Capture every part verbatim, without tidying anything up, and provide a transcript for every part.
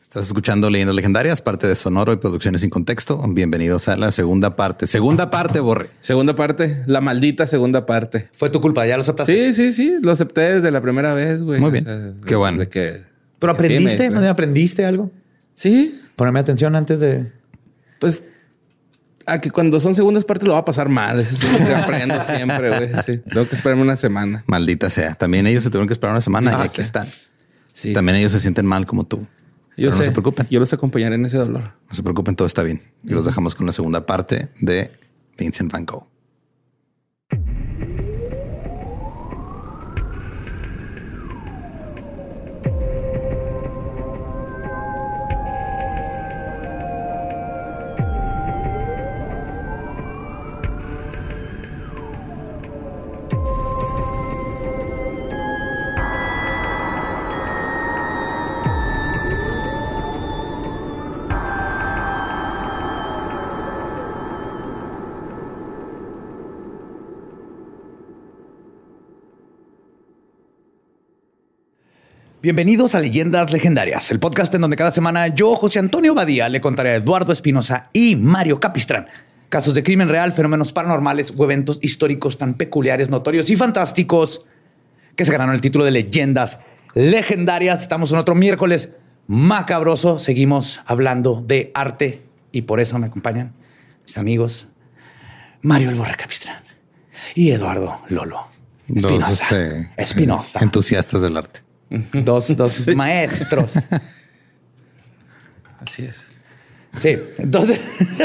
Estás escuchando Leyendas Legendarias, parte de Sonoro y Producciones Sin Contexto. Bienvenidos a la segunda parte. Segunda parte, Borre. Segunda parte, la maldita segunda parte. Fue tu culpa, ¿ya lo aceptaste? Sí, sí, sí. Lo acepté desde la primera vez, güey. Muy bien. O sea, qué bueno. Que, ¿Pero que aprendiste? sí ¿No aprendiste algo? Sí. Ponerme atención antes de... Pues... a que cuando son segundas partes lo va a pasar mal. Eso es lo que aprendo siempre, güey. Sí. Tengo que esperarme una semana. Maldita sea. También ellos se tuvieron que esperar una semana Ah, y aquí sí. están. Sí. También ellos se sienten mal como tú. Yo Pero sé. no se preocupen. Yo los acompañaré en ese dolor. No se preocupen, todo está bien. Y los dejamos con la segunda parte de Vincent Van Gogh. Bienvenidos a Leyendas Legendarias, el podcast en donde cada semana yo, José Antonio Badía, le contaré a Eduardo Espinosa y Mario Capistrán casos de crimen real, fenómenos paranormales o eventos históricos tan peculiares, notorios y fantásticos que se ganaron el título de Leyendas Legendarias. Estamos en otro miércoles macabroso. Seguimos hablando de arte y por eso me acompañan mis amigos Mario El Borre Capistrán y Eduardo Lolo Espinosa. Dos este, Espinosa. entusiastas del arte. Dos, dos maestros. Así es. Sí, entonces...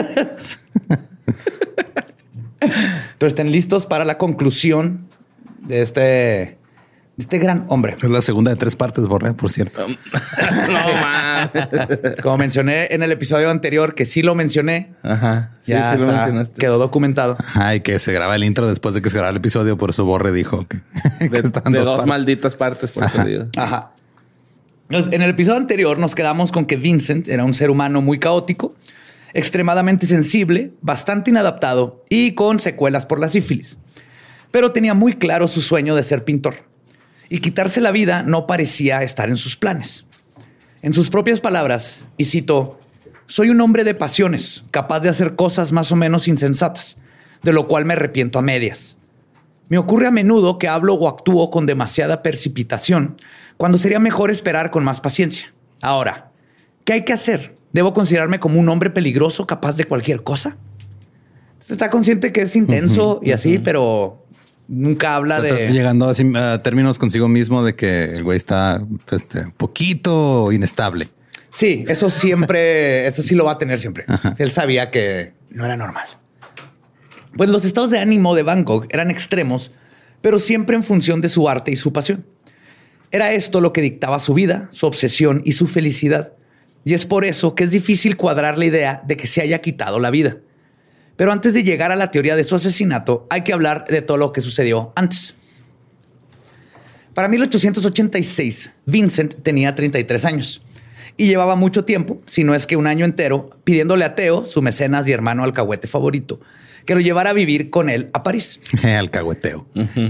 Pero estén listos para la conclusión de este, de este gran hombre. Es la segunda de tres partes, Borre, por cierto. No, man. Como mencioné en el episodio anterior, que sí lo mencioné. Ajá. Sí, ya sí lo está, mencionaste. quedó documentado. Ajá, y que se graba el intro después de que se graba el episodio. Por eso Borre dijo que, que De, están de dos dos partes. malditas partes, por eso digo. Ajá. Entonces, en el episodio anterior nos quedamos con que Vincent era un ser humano muy caótico, extremadamente sensible, bastante inadaptado y con secuelas por la sífilis. Pero tenía muy claro su sueño de ser pintor. Y quitarse la vida no parecía estar en sus planes. En sus propias palabras, y cito, soy un hombre de pasiones, capaz de hacer cosas más o menos insensatas, de lo cual me arrepiento a medias. Me ocurre a menudo que hablo o actúo con demasiada precipitación, cuando sería mejor esperar con más paciencia. Ahora, ¿qué hay que hacer? ¿Debo considerarme como un hombre peligroso, capaz de cualquier cosa? Usted está consciente que es intenso uh-huh, y así, uh-huh. pero nunca habla está de... llegando así a términos consigo mismo de que el güey está este, poquito inestable. Sí, eso siempre, eso sí lo va a tener siempre. Uh-huh. Él sabía que no era normal. Pues los estados de ánimo de Van Gogh eran extremos, pero siempre en función de su arte y su pasión. Era esto lo que dictaba su vida, su obsesión y su felicidad. Y es por eso que es difícil cuadrar la idea de que se haya quitado la vida. Pero antes de llegar a la teoría de su asesinato, hay que hablar de todo lo que sucedió antes. Para mil ochocientos ochenta y seis, Vincent tenía treinta y tres años y llevaba mucho tiempo, si no es que un año entero, pidiéndole a Theo, su mecenas y hermano alcahuete favorito, que lo llevara a vivir con él a París. Alcahueteo. Uh-huh.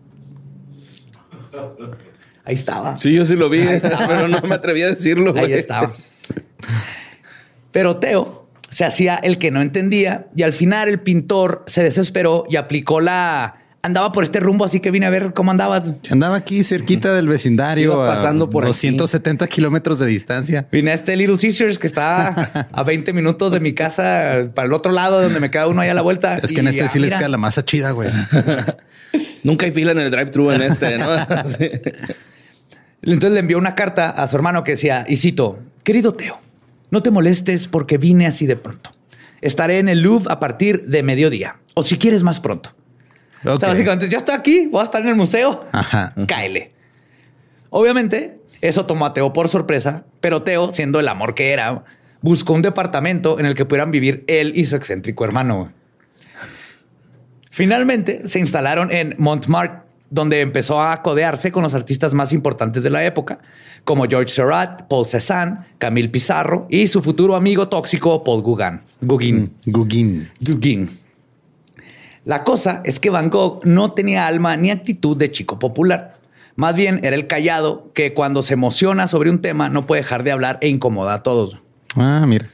Ahí estaba. Sí, yo sí lo vi, pero no me atreví a decirlo. Ahí güey. estaba. Pero Theo se hacía el que no entendía y al final el pintor se desesperó y aplicó la... Andaba por este rumbo, así que vine a ver cómo andabas. Se andaba aquí cerquita del vecindario, Iba pasando por doscientos setenta aquí. kilómetros de distancia. Vine a este Little Caesars que está a veinte minutos de mi casa para el otro lado donde me queda uno allá a la vuelta. Es que en este ah, sí les mira. queda la masa chida, güey. Nunca hay fila en el drive-thru en este, ¿no? Sí. Entonces le envió una carta a su hermano que decía, y cito, querido Theo, no te molestes porque vine así de pronto. Estaré en el Louvre a partir de mediodía o si quieres más pronto. Okay. O sea, básicamente, ya estoy aquí, voy a estar en el museo. Ajá. Cáele. Obviamente, eso tomó a Theo por sorpresa, pero Theo, siendo el amor que era, buscó un departamento en el que pudieran vivir él y su excéntrico hermano. Finalmente, se instalaron en Montmartre, donde empezó a codearse con los artistas más importantes de la época, como Georges Seurat, Paul Cézanne, Camille Pissarro y su futuro amigo tóxico Paul Gauguin. Gauguin. Gauguin. Gauguin. La cosa es que Van Gogh no tenía alma ni actitud de chico popular. Más bien era el callado que cuando se emociona sobre un tema no puede dejar de hablar e incomoda a todos. Ah, mira.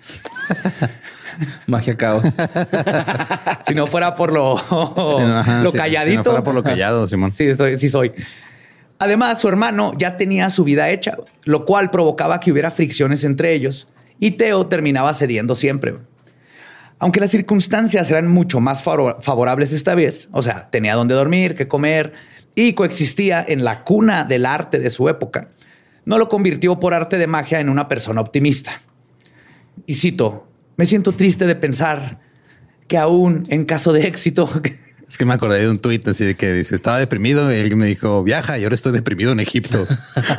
Magia caos. Si no fuera por lo, Sí, no, ajá, lo si- calladito. Si no fuera por lo callado, Simón. Sí, soy, sí soy. Además, su hermano ya tenía su vida hecha, lo cual provocaba que hubiera fricciones entre ellos y Theo terminaba cediendo siempre. Aunque las circunstancias eran mucho más favor- favorables esta vez, o sea, tenía dónde dormir, qué comer y coexistía en la cuna del arte de su época, no lo convirtió por arte de magia en una persona optimista. Y cito, me siento triste de pensar que aún en caso de éxito... Es que me acordé de un tuit así de que dice, estaba deprimido y alguien me dijo, viaja y ahora estoy deprimido en Egipto.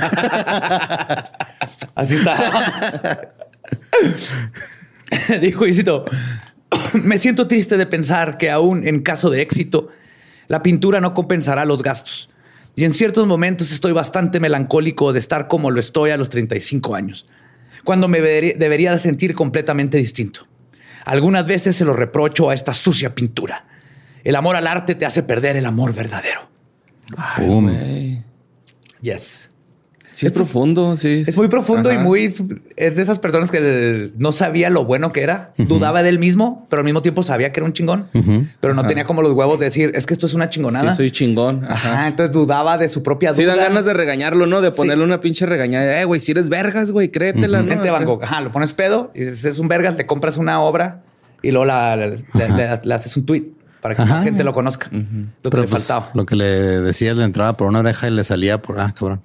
Así está. Dijo Isito, me siento triste de pensar que aún en caso de éxito, la pintura no compensará los gastos. Y en ciertos momentos estoy bastante melancólico de estar como lo estoy a los treinta y cinco años, cuando me debería, debería de sentir completamente distinto. Algunas veces se lo reprocho a esta sucia pintura. El amor al arte te hace perder el amor verdadero. Ay, Boom. güey. Yes. Sí, es profundo. Sí, Es muy profundo Ajá. y muy... Es de esas personas que no sabía lo bueno que era. Uh-huh. Dudaba de él mismo, pero al mismo tiempo sabía que era un chingón. Uh-huh. Pero no Ajá. tenía como los huevos de decir, es que esto es una chingonada. Sí, soy chingón. Ajá. Ajá. Entonces dudaba de su propia duda. Sí, dan ganas de regañarlo, ¿no? De ponerle sí. una pinche regañada. Eh, güey, si eres vergas, güey, créetela, uh-huh. ¿no? Vente, Van Gogh. Ajá, lo pones pedo y si eres un vergas, te compras una obra y luego la, la, le, le, le haces un tweet para que Ajá. más gente lo conozca. Uh-huh. Lo pero que le pues, faltaba. Lo que le decías le entraba por una oreja y le salía por... Ah, cabrón.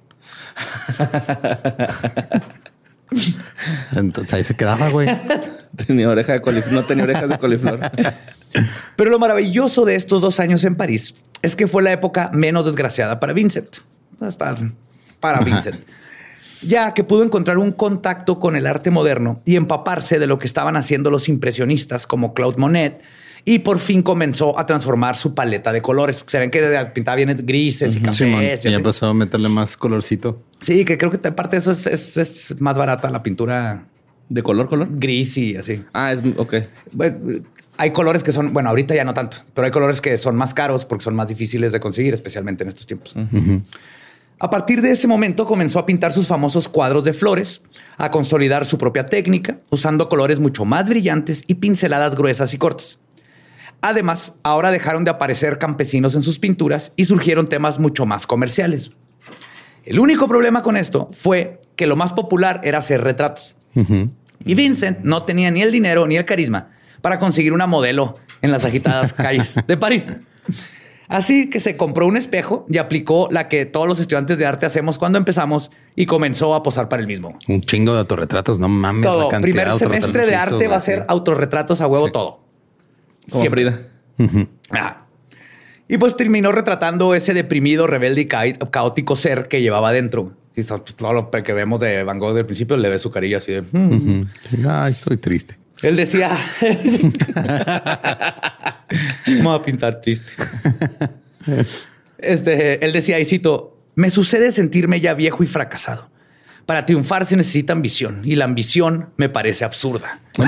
Entonces ahí se quedaba, güey. Tenía oreja de coliflor. No tenía orejas de coliflor. Pero lo maravilloso de estos dos años en París es que fue la época menos desgraciada para Vincent. Hasta para Ajá. Vincent. Ya que pudo encontrar un contacto con el arte moderno y empaparse de lo que estaban haciendo los impresionistas como Claude Monet. Y por fin comenzó a transformar su paleta de colores. Se ven que pintaba bien grises uh-huh. y cafés. Sí, y ya empezó a meterle más colorcito. Sí, que creo que aparte de eso es, es, es más barata la pintura. ¿De color, color? Gris y así. Ah, es ok. Bueno, hay colores que son, bueno, ahorita ya no tanto, pero hay colores que son más caros porque son más difíciles de conseguir, especialmente en estos tiempos. Uh-huh. A partir de ese momento comenzó a pintar sus famosos cuadros de flores, a consolidar su propia técnica, usando colores mucho más brillantes y pinceladas gruesas y cortas. Además, ahora dejaron de aparecer campesinos en sus pinturas y surgieron temas mucho más comerciales. El único problema con esto fue que lo más popular era hacer retratos. Uh-huh. Y Vincent no tenía ni el dinero ni el carisma para conseguir una modelo en las agitadas calles de París. Así que se compró un espejo y aplicó la que todos los estudiantes de arte hacemos cuando empezamos y comenzó a posar para el mismo. Un chingo de autorretratos, no mames. Todo. La primer de semestre de arte hizo, va a ser autorretratos a huevo sí. todo. Como Siempre. Frida. Uh-huh. Ah. Y pues terminó retratando ese deprimido, rebelde y ca- caótico ser que llevaba dentro. Y todo lo que vemos de Van Gogh del principio le ve su carilla así de... Mm. Uh-huh. Sí, ay, estoy triste. Él decía... Vamos a pintar triste. Este, él decía, y cito, me sucede sentirme ya viejo y fracasado. Para triunfar se necesita ambición y la ambición me parece absurda. ¿Cómo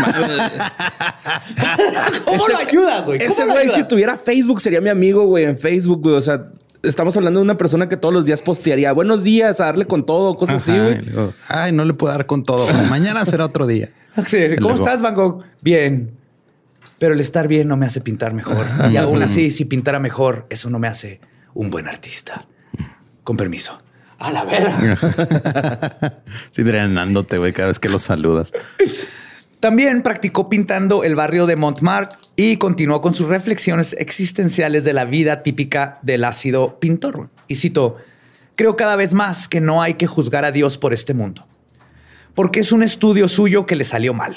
ese, lo ayudas, güey? Ese güey, si tuviera Facebook, sería mi amigo, güey, en Facebook, güey. O sea, estamos hablando de una persona que todos los días postearía buenos días, a darle con todo, cosas Ajá, así, güey. Ay, no le puedo dar con todo. Mañana será otro día. Sí, ¿cómo luego. estás, Van Gogh? Bien. Pero el estar bien no me hace pintar mejor. Y aún así, si pintara mejor, eso no me hace un buen artista. Con permiso. A la verga. Sí, drenándote, güey, cada vez que lo saludas. También practicó pintando el barrio de Montmartre y continuó con sus reflexiones existenciales de la vida típica del ácido pintor. Y cito, creo cada vez más que no hay que juzgar a Dios por este mundo, porque es un estudio suyo que le salió mal.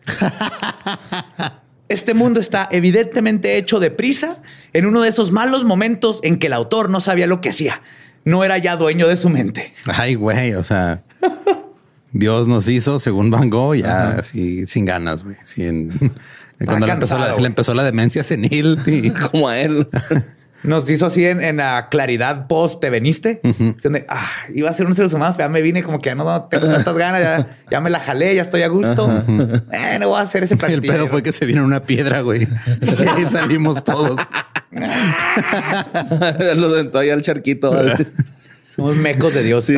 Este mundo está evidentemente hecho deprisa en uno de esos malos momentos en que el autor no sabía lo que hacía. No era ya dueño de su mente. Ay, güey, o sea, Dios nos hizo, según Van Gogh, ya Ajá. así sin ganas, güey. Sin, cuando le empezó, la, le empezó la demencia senil. Y... Como a él. Nos hizo así en, en la claridad post te veniste. Uh-huh. Donde ah, iba a ser un ser humano, ya me vine como que ya no, no tengo tantas ganas, ya, ya me la jalé, ya estoy a gusto. Uh-huh. Eh, no voy a hacer ese practico. El pedo fue que se vino una piedra, güey. Y ahí salimos todos. Lo sentó ahí al charquito. Somos mecos de Dios. Sí.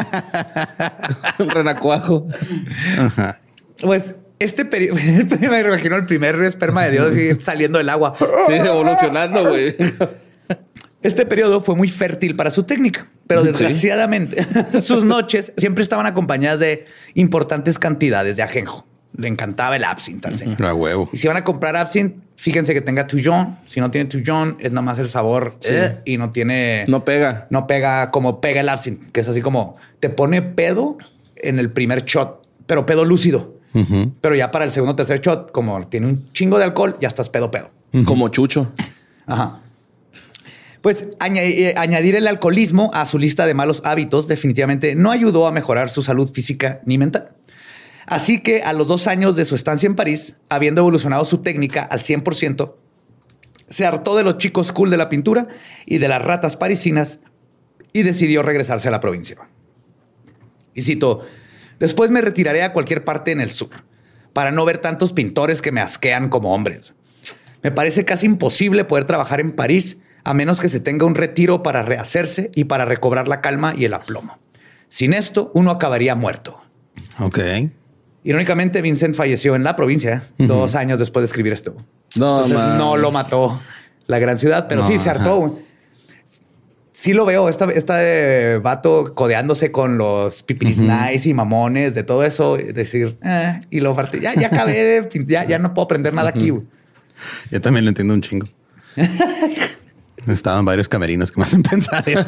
Renacuajo. Ajá. Pues este periodo, me imagino el primer esperma de Dios así, saliendo del agua. Sí, evolucionando, güey. Este periodo fue muy fértil para su técnica, pero desgraciadamente ¿Sí? sus noches siempre estaban acompañadas de importantes cantidades de ajenjo. Le encantaba el absinthe al señor. A huevo. Y si van a comprar absinthe, fíjense que tenga Toujon. Si no tiene Toujon, es nada más el sabor sí. eh, y no tiene... No pega. No pega como pega el absinthe, que es así como te pone pedo en el primer shot, pero pedo lúcido. Uh-huh. Pero ya para el segundo o tercer shot, como tiene un chingo de alcohol, ya estás pedo pedo. Uh-huh. Como Chucho. Ajá. Pues añadir, añadir el alcoholismo a su lista de malos hábitos definitivamente no ayudó a mejorar su salud física ni mental. Así que a los dos años de su estancia en París, habiendo evolucionado su técnica al cien por ciento, se hartó de los chicos cool de la pintura y de las ratas parisinas y decidió regresarse a la provincia. Y cito, después me retiraré a cualquier parte en el sur para no ver tantos pintores que me asquean como hombres. Me parece casi imposible poder trabajar en París a menos que se tenga un retiro para rehacerse y para recobrar la calma y el aplomo. Sin esto, uno acabaría muerto. Ok. Irónicamente, Vincent falleció en la provincia uh-huh. dos años después de escribir esto. No, Entonces, no lo mató la gran ciudad, pero no, sí se hartó. Ajá. Sí lo veo, esta, esta de vato codeándose con los pipiris uh-huh. nice y mamones de todo eso. Decir, eh, y lo parte, ya, ya acabé, de, ya, ya no puedo aprender nada uh-huh. aquí. Güey. Yo también lo entiendo un chingo. Estaban varios camerinos que me hacen pensar eso.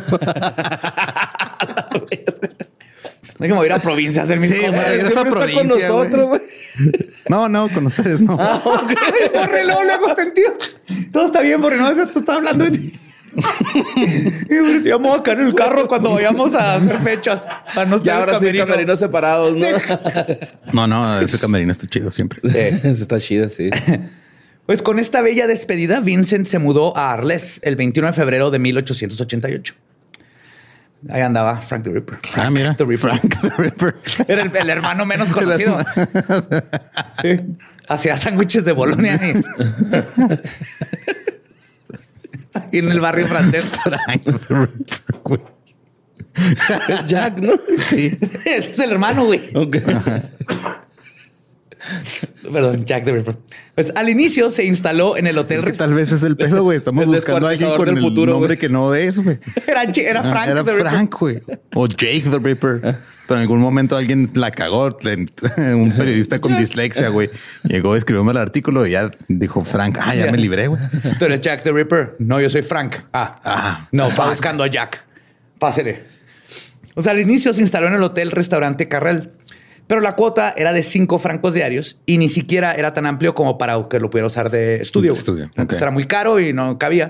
No hay que mover a provincia a hacer mis sí, cosas. Regresa a provincia con nosotros, güey. No, no, con ustedes no. Ah, okay. Borre, luego, luego sentido. Todo está bien, porque no esto está hablando de ti. Y decíamos acá en el carro cuando vayamos a hacer fechas. A no ya ahora camerino. Sí, camerinos separados, ¿no? No, no, ese camerino está chido siempre. Sí, está chido, sí. Pues con esta bella despedida, Vincent se mudó a Arles el veintiuno de febrero de mil ochocientos ochenta y ocho. Ahí andaba Frank the Ripper. Frank, ah, mira. The Ripper. Frank the Ripper. Era el, el hermano menos conocido. Sí. Hacía sándwiches de Bolonia. Y... en el barrio francés. Frank the Ripper, güey. Es Jack, ¿no? Sí. Es el hermano, güey. Ok. Perdón, Jack the Ripper. Pues al inicio se instaló en el hotel. Es que tal vez es el pedo, güey. Estamos buscando a alguien con el futuro, nombre wey. Que no es, güey. Era, era Frank ah, era the Frank, güey. O Jake the Ripper. Pero en algún momento alguien la cagó. Un periodista con dislexia, güey. Llegó, escribió el artículo y ya dijo Frank. Ah, ya me libré, güey. ¿Tú eres Jack the Ripper? No, yo soy Frank. Ah, ah no, está buscando a Jack. Pásele. O sea, al inicio se instaló en el hotel restaurante Carrel. Pero la cuota era de cinco francos diarios y ni siquiera era tan amplio como para que lo pudiera usar de estudio. estudio. Entonces okay. Era muy caro y no cabía.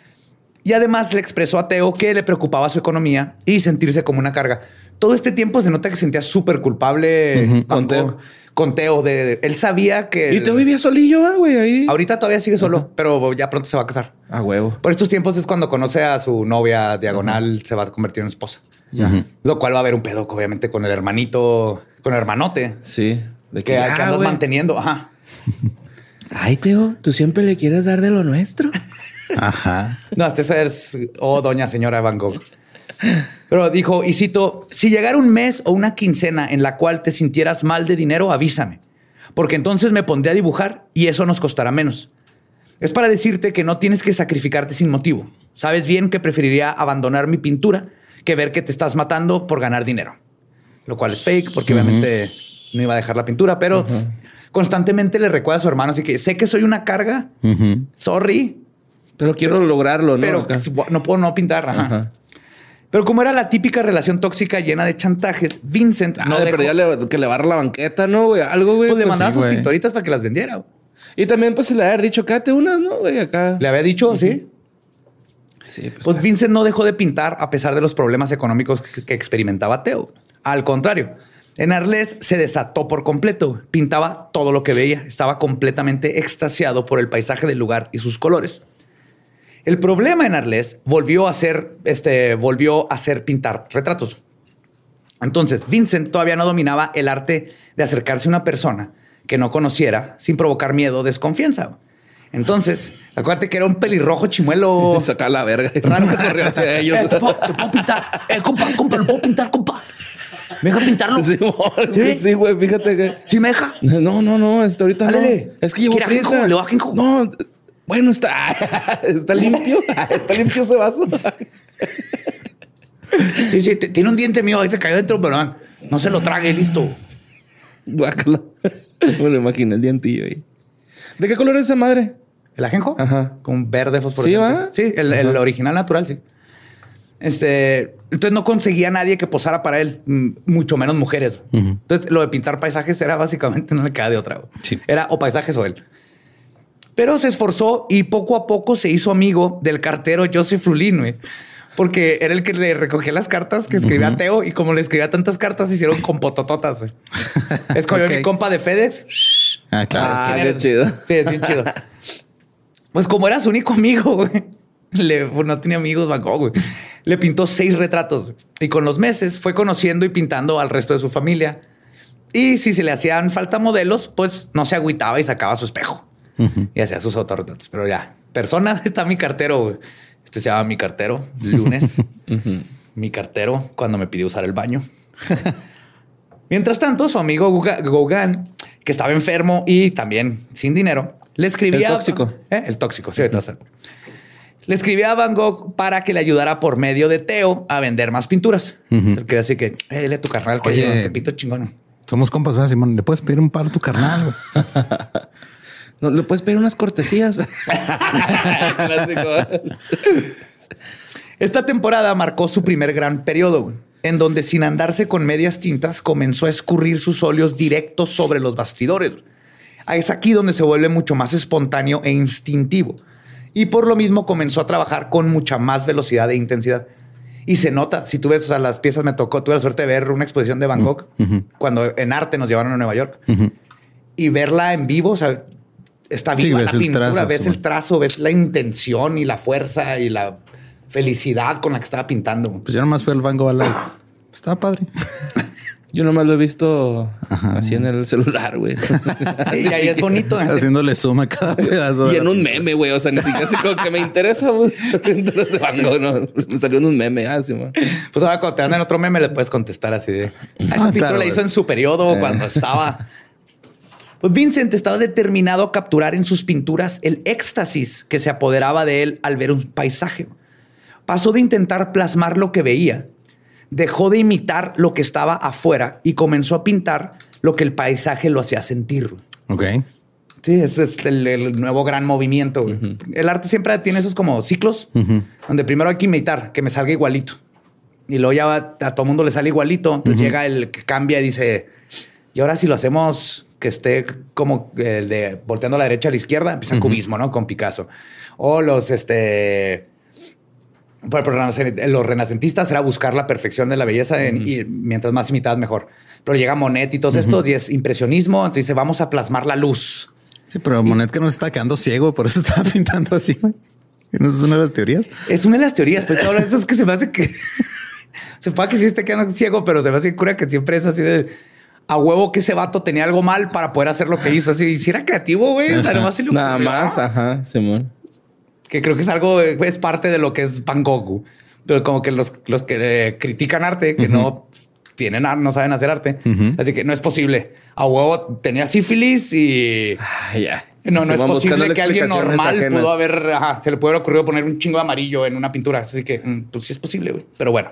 Y además le expresó a Teo que le preocupaba su economía y sentirse como una carga. Todo este tiempo se nota que se sentía súper culpable uh-huh. con Teo. Con Teo de, de, él sabía que... Y Teo vivía solillo, güey, ahí. Ahorita todavía sigue solo, uh-huh. pero ya pronto se va a casar. A huevo. Por estos tiempos es cuando conoce a su novia diagonal, uh-huh. se va a convertir en esposa. Uh-huh. Lo cual va a haber un pedo, obviamente, con el hermanito... Con el hermanote. Sí. De que, que, ah, que andas wey. manteniendo. Ajá. Ay, Teo, tú siempre le quieres dar de lo nuestro. Ajá. No, este es... Oh, doña señora Van Gogh. Pero dijo, y cito, si llegara un mes o una quincena en la cual te sintieras mal de dinero, avísame. Porque entonces me pondré a dibujar y eso nos costará menos. Es para decirte que no tienes que sacrificarte sin motivo. Sabes bien que preferiría abandonar mi pintura que ver que te estás matando por ganar dinero. Lo cual es fake porque uh-huh. obviamente no iba a dejar la pintura, pero uh-huh. constantemente le recuerda a su hermano. Así que sé que soy una carga. Uh-huh. Sorry. Pero quiero lograrlo, ¿no? Pero acá. no puedo no pintar. Ajá. Uh-huh. Pero como era la típica relación tóxica llena de chantajes, Vincent ah, no dejó... le, que le barra la banqueta, ¿no, güey? Algo, güey. Pues, pues le mandaba sí, sus pintoritas para que las vendiera. Y también pues se le había dicho, cáte unas, ¿no, güey? Acá. Le había dicho, uh-huh. sí. Sí, pues, pues Vincent no dejó de pintar a pesar de los problemas económicos que, que experimentaba Teo. Al contrario, en Arles se desató por completo. Pintaba todo lo que veía. Estaba completamente extasiado por el paisaje del lugar y sus colores. El problema en Arles volvió a ser, este, volvió a ser pintar retratos. Entonces, Vincent todavía no dominaba el arte de acercarse a una persona que no conociera sin provocar miedo o desconfianza. Entonces, acuérdate que era un pelirrojo chimuelo. Saca la verga. Raro que corrió hacia ellos. Eh, ¿te, puedo, te puedo pintar. Eh, compa, compa, lo puedo pintar, compa. ¿Me deja pintarlo? Sí, sí, güey, sí, fíjate que... ¿Sí me deja? No, no, no, hasta ahorita Dale. no. Es que llevo prisa. ¿Le va a No, bueno, está... Está limpio. Está limpio ese vaso. Sí, sí, tiene un diente mío. Ahí se cayó dentro, pero no se lo trague, listo. Guácala. Me lo imaginé el dientillo ahí. ¿De qué color es esa madre? ¿El ajenjo? Ajá. Con verde fosforescente. ¿Sí, va? Sí, el, el original natural, sí. Este, entonces no conseguía nadie que posara para él, mucho menos mujeres. Uh-huh. Entonces lo de pintar paisajes era básicamente, no le queda de otra. Sí. Era o paisajes o él. Pero se esforzó y poco a poco se hizo amigo del cartero Joseph Rulin, güey. Porque era el que le recogía las cartas que escribía uh-huh. Teo, y como le escribía tantas cartas, hicieron compotototas, güey. Es como okay. Mi compa de FedEx. Ah, claro. Ah, qué chido. Sí, es bien chido. Pues como era su único amigo, güey. Le, pues no tenía amigos, Van Gogh, güey. Le pintó seis retratos y con los meses fue conociendo y pintando al resto de su familia. Y si se le hacían falta modelos, pues no se agüitaba y sacaba su espejo uh-huh. y hacía sus autorretratos. Pero ya, persona, está mi cartero, güey. Este se llama Mi Cartero, lunes. uh-huh. Mi cartero, cuando me pidió usar el baño. Mientras tanto, su amigo Gauguin, que estaba enfermo y también sin dinero, le escribía... El tóxico. ¿Eh? El tóxico, sí, uh-huh. Le escribía a Van Gogh para que le ayudara por medio de Teo a vender más pinturas. Uh-huh. Él quería decir que, eh, dile a tu carnal que Oye, yo pinto chingón. Somos compas, ¿verdad, Simón? ¿Le puedes pedir un paro a tu carnal, güey? No, le puedes pedir unas cortesías. Esta temporada marcó su primer gran periodo, güey, en donde sin andarse con medias tintas comenzó a escurrir sus óleos directos sobre los bastidores. Es aquí donde se vuelve mucho más espontáneo e instintivo. Y por lo mismo comenzó a trabajar con mucha más velocidad e intensidad. Y se nota, si tú ves, o sea, las piezas, me tocó, tuve la suerte de ver una exposición de Van Gogh uh-huh. cuando en arte nos llevaron a Nueva York uh-huh. y verla en vivo, o sea, está viva sí, la pintura, trazo, ves sí. el trazo, ves la intención y la fuerza y la felicidad con la que estaba pintando. Pues yo nomás fui al Van Gogh Alive. Estaba padre. Yo nomás lo he visto Ajá. así en el celular, güey. Sí, y ahí es bonito. ¿eh? Haciéndole suma a cada pedazo. Y en un meme, güey. O sea, ni siquiera así como que me interesa. Pinturas de Van Gogh, no. Me salió en un meme. Ah, sí, man. Pues ahora cuando te dan en otro meme le puedes contestar así de... Ah, esa ah, pintura claro, la hizo en su periodo eh. cuando estaba... Pues Vincent estaba determinado a capturar en sus pinturas el éxtasis que se apoderaba de él al ver un paisaje. Pasó de intentar plasmar lo que veía, dejó de imitar lo que estaba afuera y comenzó a pintar lo que el paisaje lo hacía sentir. Ok. Sí, ese es el, el nuevo gran movimiento. Uh-huh. El arte siempre tiene esos como ciclos, uh-huh. donde primero hay que imitar, que me salga igualito. Y luego ya a, a todo mundo le sale igualito. Entonces uh-huh. llega el que cambia y dice, y ahora si lo hacemos que esté como el de volteando a la derecha a la izquierda, empieza uh-huh. cubismo, ¿no? Con Picasso. O los, este... Por ejemplo, los renacentistas era buscar la perfección de la belleza en, uh-huh. y mientras más imitadas mejor. Pero llega Monet y todos uh-huh. estos y es impresionismo. Entonces dice, vamos a plasmar la luz. Sí, pero Monet y, que no está quedando ciego, por eso estaba pintando así. ¿No es una de las teorías? Es una de las teorías, pero todo eso es que se me hace que... se puede que sí esté quedando ciego, pero se me hace cura que siempre es así de... A huevo que ese vato tenía algo mal para poder hacer lo que hizo. Así, y si era creativo, güey. Nada más, Nada más, ajá, Simón. Que creo que es algo, es parte de lo que es Van Gogh. Pero como que los, los que eh, critican arte, que uh-huh. no tienen, no saben hacer arte. Uh-huh. Así que no es posible. A huevo tenía sífilis y... Ah, ya. No, no es posible que alguien normal ajenas. pudo haber... Ajá, se le pudo haber ocurrido poner un chingo de amarillo en una pintura. Así que, pues sí es posible, güey. Pero bueno.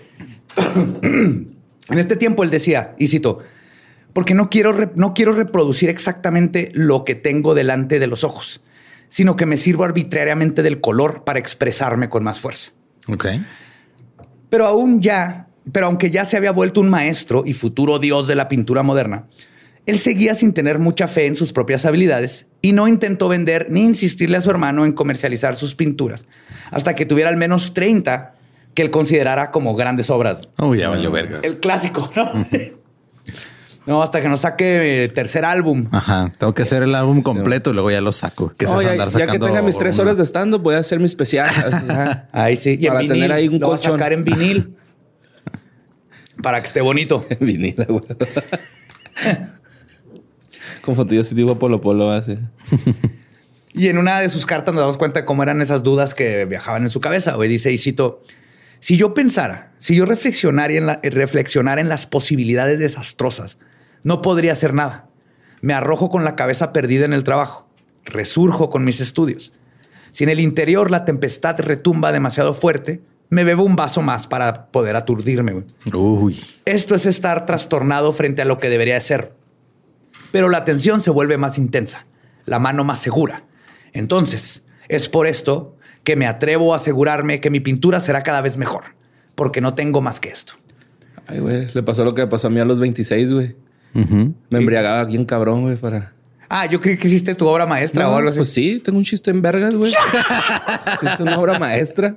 En este tiempo él decía, y cito... Porque no quiero, re- no quiero reproducir exactamente lo que tengo delante de los ojos, sino que me sirvo arbitrariamente del color para expresarme con más fuerza. Ok. Pero aún ya, pero aunque ya se había vuelto un maestro y futuro dios de la pintura moderna, él seguía sin tener mucha fe en sus propias habilidades y no intentó vender ni insistirle a su hermano en comercializar sus pinturas hasta que tuviera al menos treinta que él considerara como grandes obras. Oh, ya valió verga. El clásico, ¿no? No, hasta que nos saque el tercer álbum. Ajá. Tengo que hacer el álbum completo y luego ya lo saco. Que no, se ya, andar ya que tenga mis tres horas de stand-up, voy a hacer mi especial. Ahí sí. Y para en vinil, tener ahí un lo colchón. Voy a sacar en vinil. Para que esté bonito. En vinil, güey. Con fotillos tipo Polo Polo así. Y en una de sus cartas nos damos cuenta de cómo eran esas dudas que viajaban en su cabeza. Hoy dice, y cito, si yo pensara, si yo reflexionara en, la, reflexionara en las posibilidades desastrosas, no podría hacer nada. Me arrojo con la cabeza perdida en el trabajo. Resurjo con mis estudios. Si en el interior la tempestad retumba demasiado fuerte, me bebo un vaso más para poder aturdirme. Güey. Uy. Esto es estar trastornado frente a lo que debería ser. Pero la tensión se vuelve más intensa, la mano más segura. Entonces, es por esto que me atrevo a asegurarme que mi pintura será cada vez mejor, porque no tengo más que esto. Ay, güey, le pasó lo que pasó a mí a los veintiséis, güey. Uh-huh. Me embriagaba bien cabrón, güey, para... Ah, yo creí que hiciste tu obra maestra no, o algo así. Pues sí, tengo un chiste en vergas, güey. Es una obra maestra.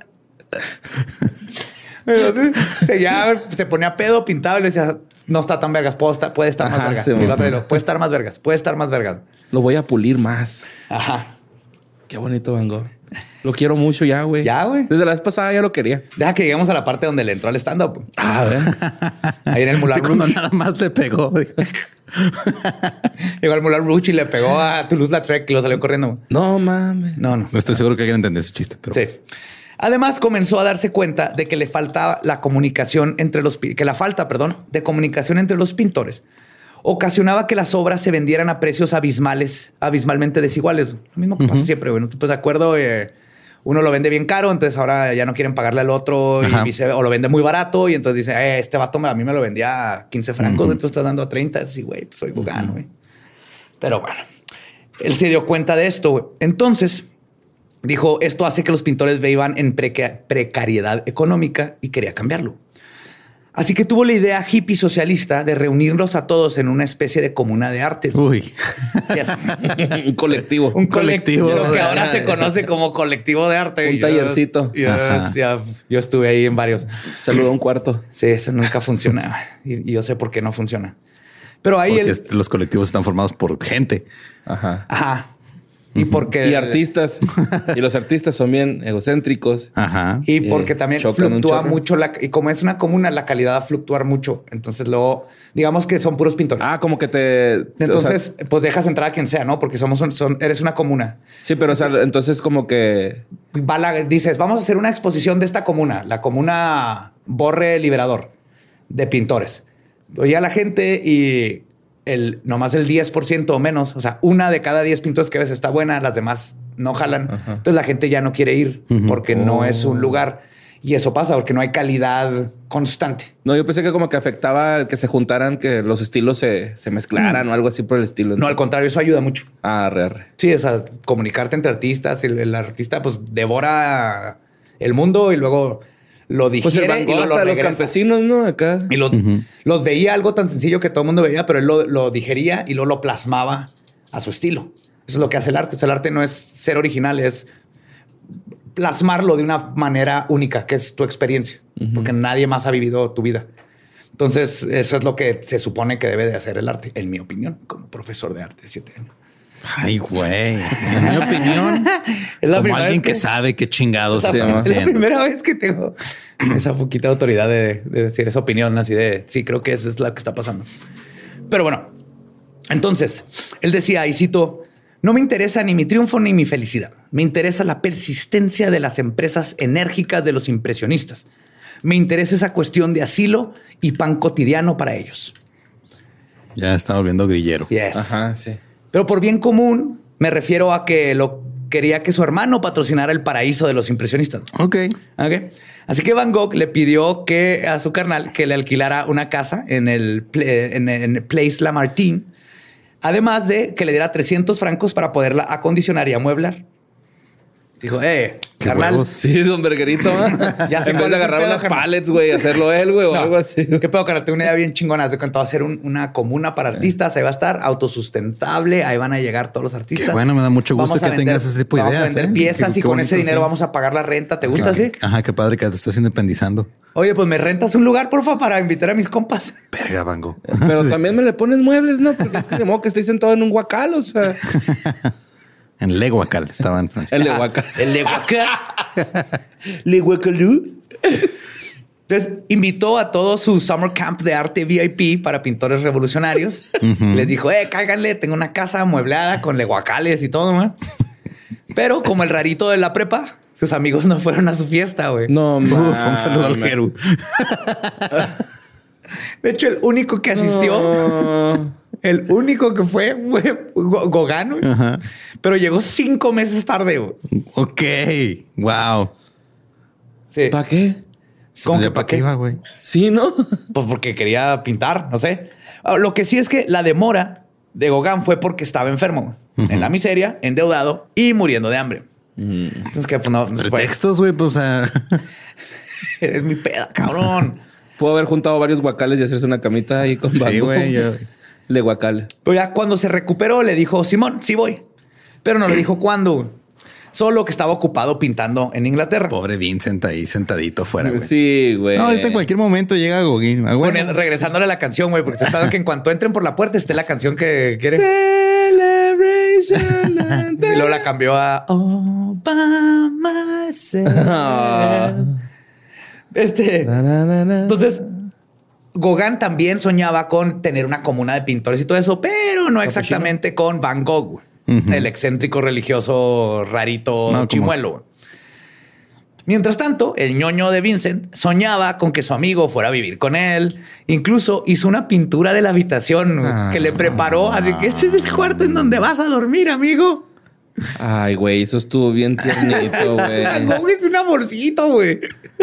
Entonces, se, ya, se ponía pedo, pintaba y le decía, no está tan vergas, puedo estar, puede estar Ajá, más vergas. Sí, y el otro dijo, puede estar más vergas, puede estar más vergas. Lo voy a pulir más. Ajá. Qué bonito Van Gogh. Lo quiero mucho ya, güey. Ya, güey. Desde la vez pasada ya lo quería. Deja que lleguemos a la parte donde le entró al stand-up. Ah, a ver. Ahí en el Moulin sí, Rouge. Cuando nada más le pegó. Llegó al Moulin Rouge y le pegó a Toulouse-Lautrec y lo salió corriendo. No, mames. No, no. No estoy seguro que alguien entienda ese chiste. Pero... Sí. Además, comenzó a darse cuenta de que le faltaba la comunicación entre los... Que la falta, perdón, de comunicación entre los pintores ocasionaba que las obras se vendieran a precios abismales, abismalmente desiguales. Lo mismo que uh-huh. pasa siempre, güey. ¿No te pones de acuerdo? Eh, uno lo vende bien caro, entonces ahora ya no quieren pagarle al otro y vice, o lo vende muy barato y entonces dice, eh, este vato a mí me lo vendía a quince francos, uh-huh. entonces estás dando a treinta. Sí, güey, pues soy Gauguin, güey. Uh-huh. Pero bueno, él se dio cuenta de esto, güey. Entonces dijo, esto hace que los pintores vivan en preca- precariedad económica y quería cambiarlo. Así que tuvo la idea hippie socialista de reunirlos a todos en una especie de comuna de arte. Uy. Un colectivo. Un colectivo. Lo que ahora se conoce como colectivo de arte. Un tallercito. Yo, yo, yo, yo estuve ahí en varios. Saludó un cuarto. Sí, eso nunca funciona. Y, y yo sé por qué no funciona. Pero ahí... Porque el... los colectivos están formados por gente. Ajá. Ajá. Y porque... Y artistas. Y los artistas son bien egocéntricos. Ajá. Y porque también fluctúa mucho. La, y como es una comuna, la calidad va a fluctuar mucho. Entonces luego, digamos que son puros pintores. Ah, como que te... Entonces, o sea, pues dejas entrar a quien sea, ¿no? Porque somos son, eres una comuna. Sí, pero o sea, entonces como que... Va la, dices, vamos a hacer una exposición de esta comuna. La comuna Borre Liberador de pintores. Oye a la gente y... El, nomás el diez por ciento o menos, o sea, una de cada diez pintores que ves está buena, las demás no jalan. Ajá. Entonces la gente ya no quiere ir uh-huh. porque oh. no es un lugar. Y eso pasa porque no hay calidad constante. No, yo pensé que como que afectaba que se juntaran, que los estilos se, se mezclaran mm. o algo así por el estilo. No, entonces. Al contrario, eso ayuda mucho. Ah, re, re. Sí, o sea, comunicarte entre artistas. El, el artista pues devora el mundo y luego... Lo digiere pues el y lo, hasta lo los campesinos, ¿no? Acá. Y los, uh-huh. los veía algo tan sencillo que todo el mundo veía, pero él lo, lo digería y luego lo plasmaba a su estilo. Eso es lo que hace el arte. El arte no es ser original, es plasmarlo de una manera única, que es tu experiencia, uh-huh. porque nadie más ha vivido tu vida. Entonces, eso es lo que se supone que debe de hacer el arte, en mi opinión, como profesor de arte de siete años. Ay, güey. En mi opinión, es la como alguien que, que sabe qué chingados se llama. Es la primera vez que tengo esa poquita autoridad de, de decir esa opinión, así de sí, creo que eso es lo que está pasando. Pero bueno, entonces él decía, y cito, no me interesa ni mi triunfo ni mi felicidad. Me interesa la persistencia de las empresas enérgicas de los impresionistas. Me interesa esa cuestión de asilo y pan cotidiano para ellos. Ya está volviendo grillero. Yes. Ajá, sí. Pero por bien común me refiero a que lo quería que su hermano patrocinara el paraíso de los impresionistas. Ok. okay. Así que Van Gogh le pidió que a su carnal que le alquilara una casa en el en, en Place Lamartine, además de que le diera trescientos francos para poderla acondicionar y amueblar. Dijo, eh, carnal. Huevos. Sí, don Verguerito. Ya se en vez de agarrar pedo, unas pallets, güey, hacerlo él, güey, o no, algo así. ¿Qué pedo, carnal? Tengo una idea bien chingona. De cuánto va a ser un, una comuna para artistas. Ahí va a estar autosustentable. Ahí van a llegar todos los artistas. Qué bueno, me da mucho gusto que vender, tengas ese tipo de vamos ideas. Vamos a vender ¿eh? piezas qué, y qué con ese dinero sí. vamos a pagar la renta. ¿Te gusta así? Ajá, qué padre que te estás independizando. Oye, pues me rentas un lugar, porfa, para invitar a mis compas. Verga, Van Gogh. Pero también me le pones muebles, ¿no? Porque es que de modo que estoy sentado en un guacal, o sea... En Le Guacal estaba en Francia. El Le Guacal. El Le Guacal. Le Guacalú. Entonces invitó a todo su summer camp de arte V I P para pintores revolucionarios. Uh-huh. Les dijo, eh, cáiganle, tengo una casa amueblada con leguacales y todo, man. Pero como el rarito de la prepa, sus amigos no fueron a su fiesta, güey. No, Uf, un saludo al Jeru. De hecho, el único que asistió, no. el único que fue, fue Gauguin, güey. Ajá. Pero llegó cinco meses tarde, güey. Ok. Wow. Sí. ¿Para qué? ¿Cómo Pues que ya pa' para qué qué? iba, güey. Sí, ¿no? Pues porque quería pintar, no sé. Ah, Lo que sí es que la demora de Gauguin fue porque estaba enfermo, güey. En la miseria, endeudado y muriendo de hambre. Entonces, que pues no, no se puede. Pretextos, güey, pues, o sea... Es mi peda, cabrón. Puedo haber juntado varios guacales y hacerse una camita ahí con Sí, Bango. güey, yo... Le guacal. Pero ya cuando se recuperó, le dijo, Simón, sí voy. Pero no le dijo cuándo, güey. Solo que estaba ocupado pintando en Inglaterra. Pobre Vincent ahí sentadito fuera, güey. Sí, güey. No, ahorita en cualquier momento llega Gauguin. Ah, güey. Poniendo- regresándole a la canción, güey, porque se está que en cuanto entren por la puerta esté la canción que quiere. Celebration. Y luego la cambió a All by myself. Ah. Este. Na, na, na, na. Entonces, Gauguin también soñaba con tener una comuna de pintores y todo eso, pero no exactamente con Van Gogh, güey. Ujú. El excéntrico religioso rarito No, como- chimuelo. güey. Mientras tanto, el ñoño de Vincent soñaba con que su amigo fuera a vivir con él. Incluso hizo una pintura de la habitación güey, Ah. que le preparó. Así que este es el cuarto en donde vas a dormir, amigo. Ay, güey, eso estuvo bien tiernito, güey. Van Gogh es un amorcito, güey.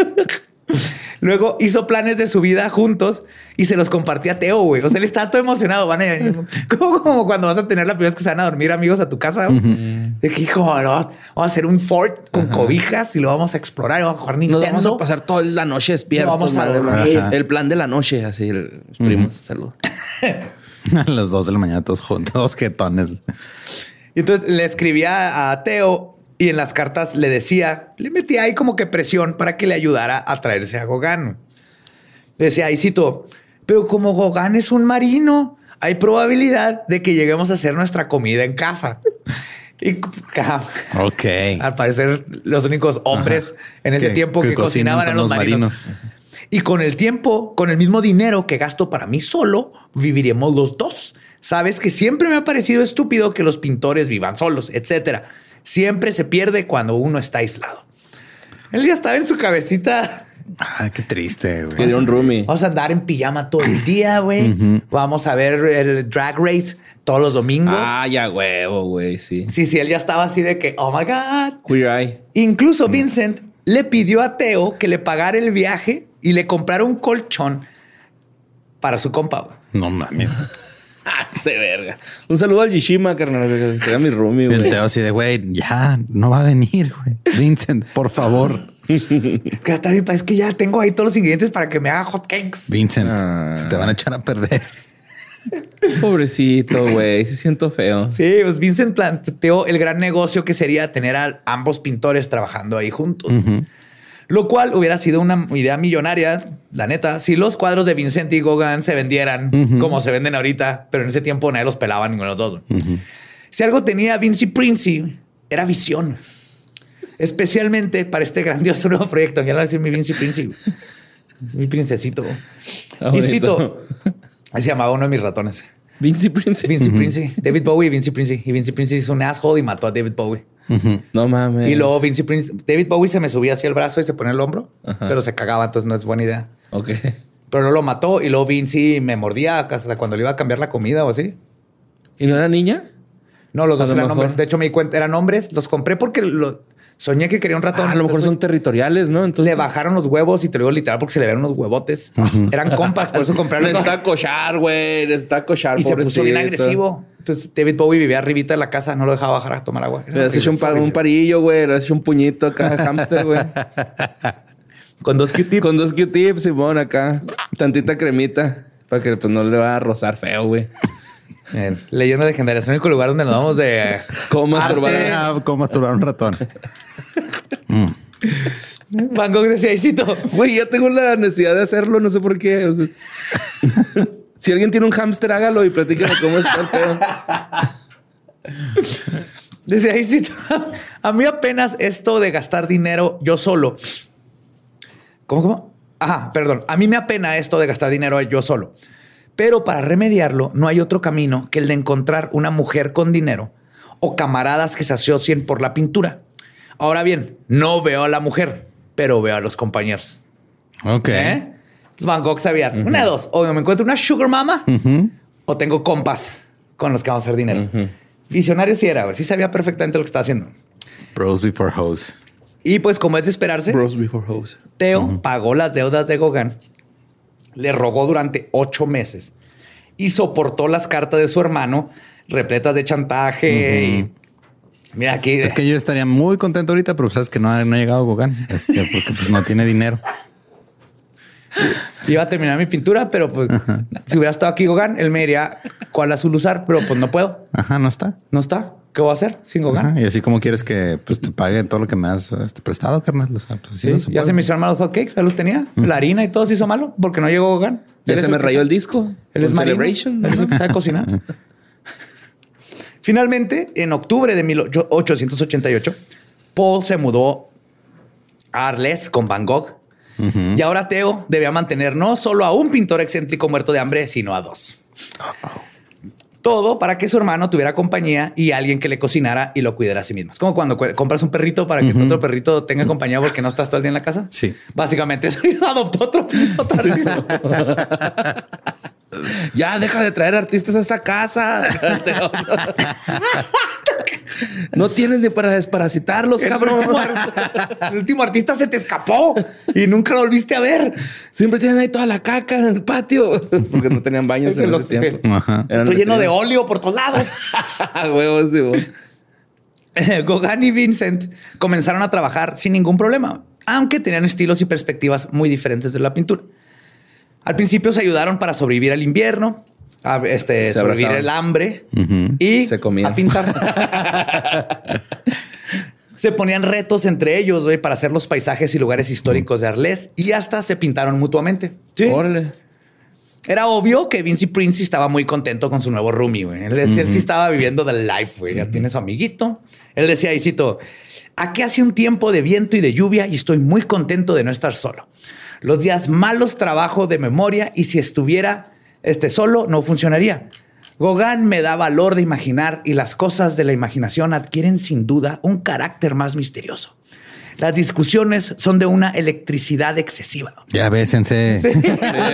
Luego hizo planes de su vida juntos y se los compartía a Teo, güey. O sea, él estaba todo emocionado. Van a, como, como cuando vas a tener la primera vez que se van a dormir amigos a tu casa. güey. De que, hijo, no, vamos a hacer un fort con cobijas y lo vamos a explorar y vamos a jugar Nintendo. Nos vamos a pasar toda la noche despiertos. No vamos a madre, dormir. madre. El plan de la noche, así. el- Los primos, salud. A las dos de la mañana todos juntos, dos jetones. Y entonces le escribía a Teo y en las cartas le decía, le metía ahí como que presión para que le ayudara a traerse a Gauguin. Le decía, y cito, pero como Gauguin es un marino, hay probabilidad de que lleguemos a hacer nuestra comida en casa. Y ca- Ok. al parecer los únicos hombres en ese Que- tiempo que, que cocinan cocinaban son eran los los marinos. marinos. Y con el tiempo, con el mismo dinero que gasto para mí solo, viviremos los dos. Sabes que siempre me ha parecido estúpido que los pintores vivan solos, etcétera. Siempre se pierde cuando uno está aislado. Él ya estaba en su cabecita. Ay, qué triste, güey. Quería un roomie. Vamos a andar en pijama todo el día, güey. Vamos a ver el Drag Race todos los domingos. Ah, ya huevo, güey, sí. Sí, sí, él ya estaba así de que, oh my God. Queer Eye. Incluso Vincent le pidió a Teo que le pagara el viaje y le comprara un colchón para su compa. güey. No mames. Hace verga. Un saludo al Yishima, carnal. Que era mi roomie, El güey. Teo así de, güey, ya no va a venir, güey. Vincent, por favor. Es que hasta mi es que ya tengo ahí todos los ingredientes para que me haga hot cakes. Vincent, Ah. se te van a echar a perder. Pobrecito, güey. Sí siento feo. Sí, pues Vincent planteó el gran negocio que sería tener a ambos pintores trabajando ahí juntos. Lo cual hubiera sido una idea millonaria, la neta, si los cuadros de Vincent y Gauguin se vendieran como se venden ahorita, pero en ese tiempo nadie los pelaba ninguno de los dos. Si algo tenía Vinci Princi, era visión. Especialmente para este grandioso nuevo proyecto. Ya lo voy a decir mi Vinci Princi. Mi princesito. Ah, Y bonito. cito, ahí se llamaba uno de mis ratones. Vinci Prince. Vinci Princi. David Bowie y Vinci Princi. Y Vinci Princi hizo un asshole y mató a David Bowie. No mames. Y luego Vinci Prince, David Bowie se me subía hacia el brazo y se ponía el hombro, Ajá. pero se cagaba, entonces no es buena idea. Ok. Pero no lo mató y luego Vinci me mordía hasta cuando le iba a cambiar la comida o así. ¿Y no era niña? No, los A dos lo eran mejor. hombres. De hecho, me di cuenta, eran hombres. Los compré porque lo, soñé que quería un ratón. Ah, a lo mejor Entonces, son territoriales, ¿no? Entonces le bajaron los huevos y te lo digo literal porque se le vieron los huevotes. Eran compas, por eso compré los dos. Necesita cochar, güey. Necesita cochar, Y se puso pobrecito. bien agresivo. Entonces David Bowie vivía arribita de la casa, no lo dejaba bajar a tomar agua. Era Le has hecho un, par- horrible. un parillo, güey. Le has hecho un puñito acá, hamster, güey. Con dos Q-tips. Con dos Q-tips, Simón, acá. Tantita cremita. Para que pues, no le va a rozar feo, güey. Bien. Leyenda legendaria. Es el único lugar donde nos vamos de... ¿Cómo masturbar? Arte. Ah, ¿cómo masturbar un ratón? Van Gogh decía, Isito, Güey, yo tengo la necesidad de hacerlo. No sé por qué. O sea, si alguien tiene un hámster, hágalo y platícame cómo está el pedo. decía Isito, a mí apenas esto de gastar dinero yo solo. ¿Cómo, cómo? Ajá, perdón. A mí me apena esto de gastar dinero yo solo. Pero para remediarlo, no hay otro camino que el de encontrar una mujer con dinero o camaradas que se asocien por la pintura. Ahora bien, no veo a la mujer, pero veo a los compañeros. Ok. ¿Eh? Van Gogh sabía, uh-huh. una de dos, o me encuentro una sugar mama uh-huh. o tengo compas con los que vamos a hacer dinero. Uh-huh. Visionario sí era, güey. Sí sabía perfectamente lo que estaba haciendo. Bros before hoes. Y pues como es de esperarse, Bros before hoes. Theo uh-huh. pagó las deudas de Gauguin, le rogó durante ocho meses y soportó las cartas de su hermano repletas de chantaje uh-huh. y... Mira aquí. Es que yo estaría muy contento ahorita, pero sabes que no ha, no ha llegado Gauguin, este, porque pues no tiene dinero. Iba a terminar mi pintura, pero pues Ajá. si hubiera estado aquí Gauguin, él me diría cuál azul usar, pero pues no puedo. Ajá, no está. No está. ¿Qué voy a hacer sin Gauguin? Ajá, y así como quieres que pues, te pague todo lo que me has este, prestado, carnal. O sea, pues, así sí, no se ya puede. se me hicieron malos hotcakes, ya los tenía. Uh-huh. La harina y todo se hizo malo porque no llegó Gauguin. Ya se me rayó el disco. Él es Celebration. Él es el que sabe cocinar. Finalmente, en octubre de mil ochocientos ochenta y ocho, Paul se mudó a Arles con Van Gogh. Uh-huh. Y ahora Theo debía mantener no solo a un pintor excéntrico muerto de hambre, sino a dos. Uh-oh. Todo para que su hermano tuviera compañía y alguien que le cocinara y lo cuidara a sí mismo. Es como cuando compras un perrito para que uh-huh. tu otro perrito tenga compañía porque no estás todo el día en la casa. Sí. Básicamente eso. Adoptó otro perrito. Ya deja de traer artistas a esa casa. No tienes ni para desparasitarlos, cabrón. El último, el último artista se te escapó y nunca lo volviste a ver. Siempre tienen ahí toda la caca en el patio porque no tenían baños en los, ese tiempo. Ajá. Estoy lleno de óleo por todos lados. Huevos, sí, huevos. Gauguin y Vincent comenzaron a trabajar sin ningún problema, aunque tenían estilos y perspectivas muy diferentes de la pintura. Al principio se ayudaron para sobrevivir al invierno, a este, sobrevivir el hambre uh-huh. y se comían. A pintar. Se ponían retos entre ellos, güey, para hacer los paisajes y lugares históricos uh-huh. de Arles y hasta se pintaron mutuamente. Sí. Órale. Era obvio que Vinci Prince estaba muy contento con su nuevo roomie, güey. Él, uh-huh. él sí estaba viviendo the life, güey. Ya uh-huh. tiene su amiguito. Él decía, y cito, aquí hace un tiempo de viento y de lluvia y estoy muy contento de no estar solo. Los días malos trabajo de memoria y si estuviera este, solo no funcionaría. Gauguin me da valor de imaginar y las cosas de la imaginación adquieren sin duda un carácter más misterioso. Las discusiones son de una electricidad excesiva. Ya bésense. Sí.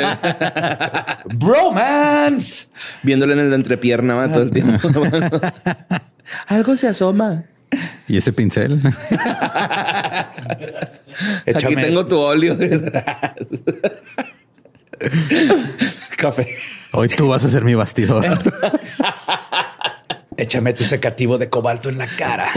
Bromance. Viéndole en el entrepierna ¿va? Todo el tiempo. Algo se asoma. ¿Y ese pincel? Aquí tengo tu óleo. Café. Hoy tú vas a ser mi bastidor. Échame tu secativo de cobalto en la cara.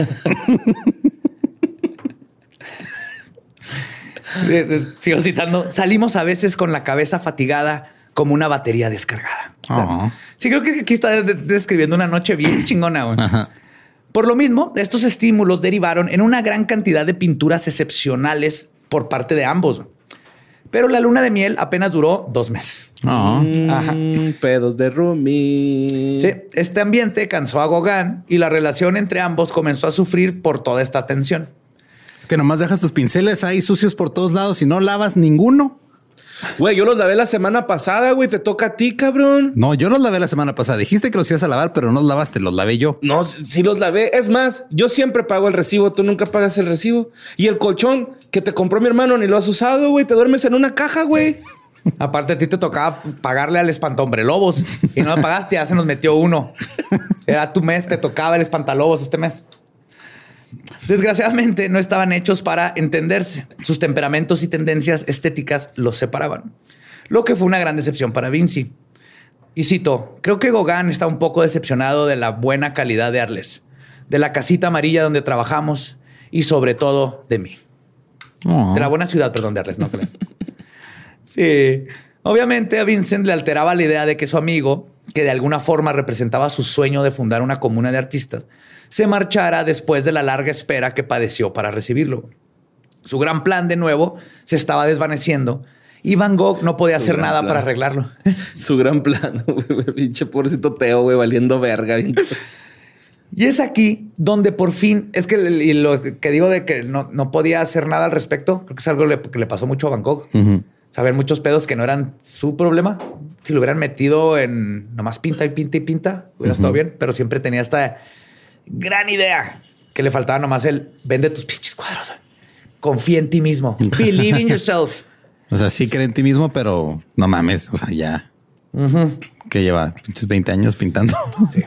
Sigo citando. Salimos a veces con la cabeza fatigada como una batería descargada. O sea, uh-huh. Sí, creo que aquí está describiendo una noche bien chingona. Güey. Uh-huh. Por lo mismo, estos estímulos derivaron en una gran cantidad de pinturas excepcionales por parte de ambos. Pero la luna de miel apenas duró dos meses. Uh-huh. Ajá. Pedos de roomie. Sí, este ambiente cansó a Gauguin y la relación entre ambos comenzó a sufrir por toda esta tensión. Es que nomás dejas tus pinceles ahí sucios por todos lados y no lavas ninguno. Güey, yo los lavé la semana pasada, güey. Te toca a ti, cabrón. No, yo los lavé la semana pasada. Dijiste que los ibas a lavar, pero no los lavaste, los lavé yo. No, sí los lavé. Es más, yo siempre pago el recibo. Tú nunca pagas el recibo. Y el colchón que te compró mi hermano ni lo has usado, güey. Te duermes en una caja, güey. Aparte, a ti te tocaba pagarle al espantombrelobos y no lo pagaste. Ya se nos metió uno. Era tu mes, te tocaba el espantalobos este mes. Desgraciadamente no estaban hechos para entenderse. Sus temperamentos y tendencias estéticas los separaban, lo que fue una gran decepción para Vinci. Y cito, creo que Gauguin está un poco decepcionado de la buena calidad de Arles, de la casita amarilla donde trabajamos y sobre todo de mí. Oh. De la buena ciudad, perdón, de Arles, no creo. Sí. Obviamente a Vincent le alteraba la idea de que su amigo, que de alguna forma representaba su sueño de fundar una comuna de artistas, se marchara después de la larga espera que padeció para recibirlo. Su gran plan, de nuevo, se estaba desvaneciendo y Van Gogh no podía Su hacer nada plan. para arreglarlo. Su gran plan, pinche pobrecito Theo, güey, valiendo verga. Y es aquí donde por fin, es que y lo que digo de que no, no podía hacer nada al respecto, creo que es algo le, que le pasó mucho a Van Gogh. Uh-huh. Saber muchos pedos que no eran su problema. Si lo hubieran metido en nomás pinta y pinta y pinta, hubiera uh-huh. estado bien, pero siempre tenía esta... Gran idea. Que le faltaba nomás el vende tus pinches cuadros. Confía en ti mismo. Believe in yourself. O sea, sí cree en ti mismo, pero no mames. O sea, ya. Uh-huh. Que lleva pinches veinte años pintando. Sí.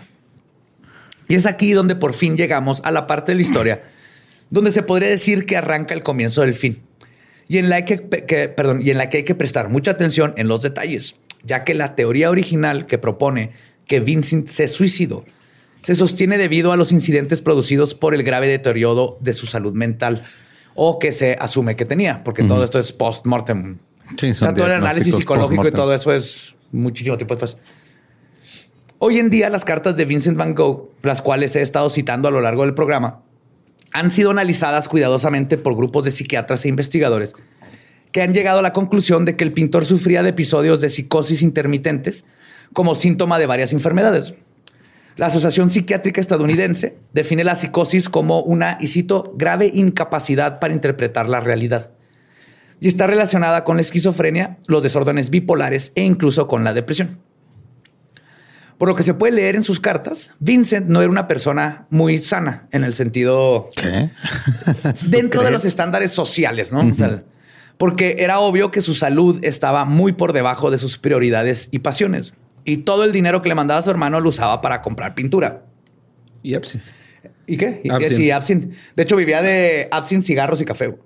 Y es aquí donde por fin llegamos a la parte de la historia donde se podría decir que arranca el comienzo del fin. Y en la que, que, perdón, y en la que hay que prestar mucha atención en los detalles, ya que la teoría original que propone que Vincent se suicidó se sostiene debido a los incidentes producidos por el grave deterioro de su salud mental o que se asume que tenía, porque uh-huh. todo esto es post-mortem. Sí, o sea, todo el análisis psicológico y todo eso es muchísimo tiempo después. Hoy en día, las cartas de Vincent Van Gogh, las cuales he estado citando a lo largo del programa, han sido analizadas cuidadosamente por grupos de psiquiatras e investigadores que han llegado a la conclusión de que el pintor sufría de episodios de psicosis intermitentes como síntoma de varias enfermedades. La Asociación Psiquiátrica Estadounidense define la psicosis como una, y cito, grave incapacidad para interpretar la realidad. Y está relacionada con la esquizofrenia, los desórdenes bipolares e incluso con la depresión. Por lo que se puede leer en sus cartas, Vincent no era una persona muy sana en el sentido... ¿Qué? Dentro de los estándares sociales, ¿no? Uh-huh. O sea, porque era obvio que su salud estaba muy por debajo de sus prioridades y pasiones. Y todo el dinero que le mandaba a su hermano lo usaba para comprar pintura. Y absinthe. ¿Y qué? Absinthe. Sí, absinthe. De hecho, vivía de absinthe, cigarros y café.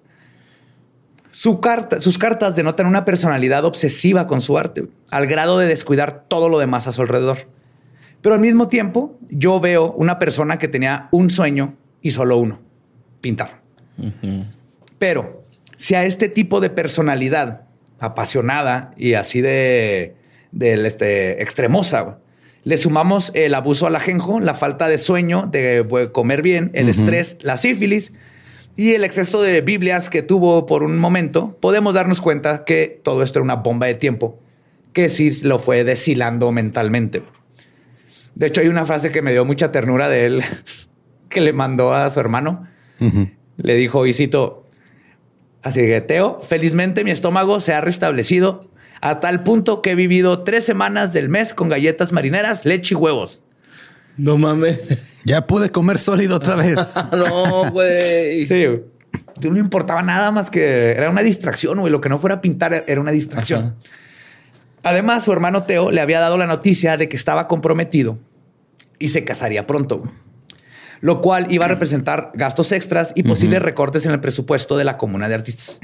Su carta, sus cartas denotan una personalidad obsesiva con su arte, al grado de descuidar todo lo demás a su alrededor. Pero al mismo tiempo, yo veo una persona que tenía un sueño y solo uno: pintar. Uh-huh. Pero si a este tipo de personalidad apasionada y así de... del este, extremosa, le sumamos el abuso al ajenjo, la falta de sueño, de comer bien, el uh-huh. estrés, la sífilis y el exceso de Biblias que tuvo por un momento, podemos darnos cuenta que todo esto era una bomba de tiempo que sí lo fue deshilando mentalmente. De hecho, hay una frase que me dio mucha ternura de él que le mandó a su hermano. Uh-huh. Le dijo, y cito, así que Teo, felizmente mi estómago se ha restablecido a tal punto que he vivido tres semanas del mes con galletas marineras, leche y huevos. No mames. Ya pude comer sólido otra vez. No, güey. Sí, güey. No le importaba nada más que... Era una distracción, güey. Lo que no fuera pintar era una distracción. Ajá. Además, su hermano Teo le había dado la noticia de que estaba comprometido y se casaría pronto, güey. Lo cual iba a representar gastos extras y posibles uh-huh. recortes en el presupuesto de la comuna de artistas.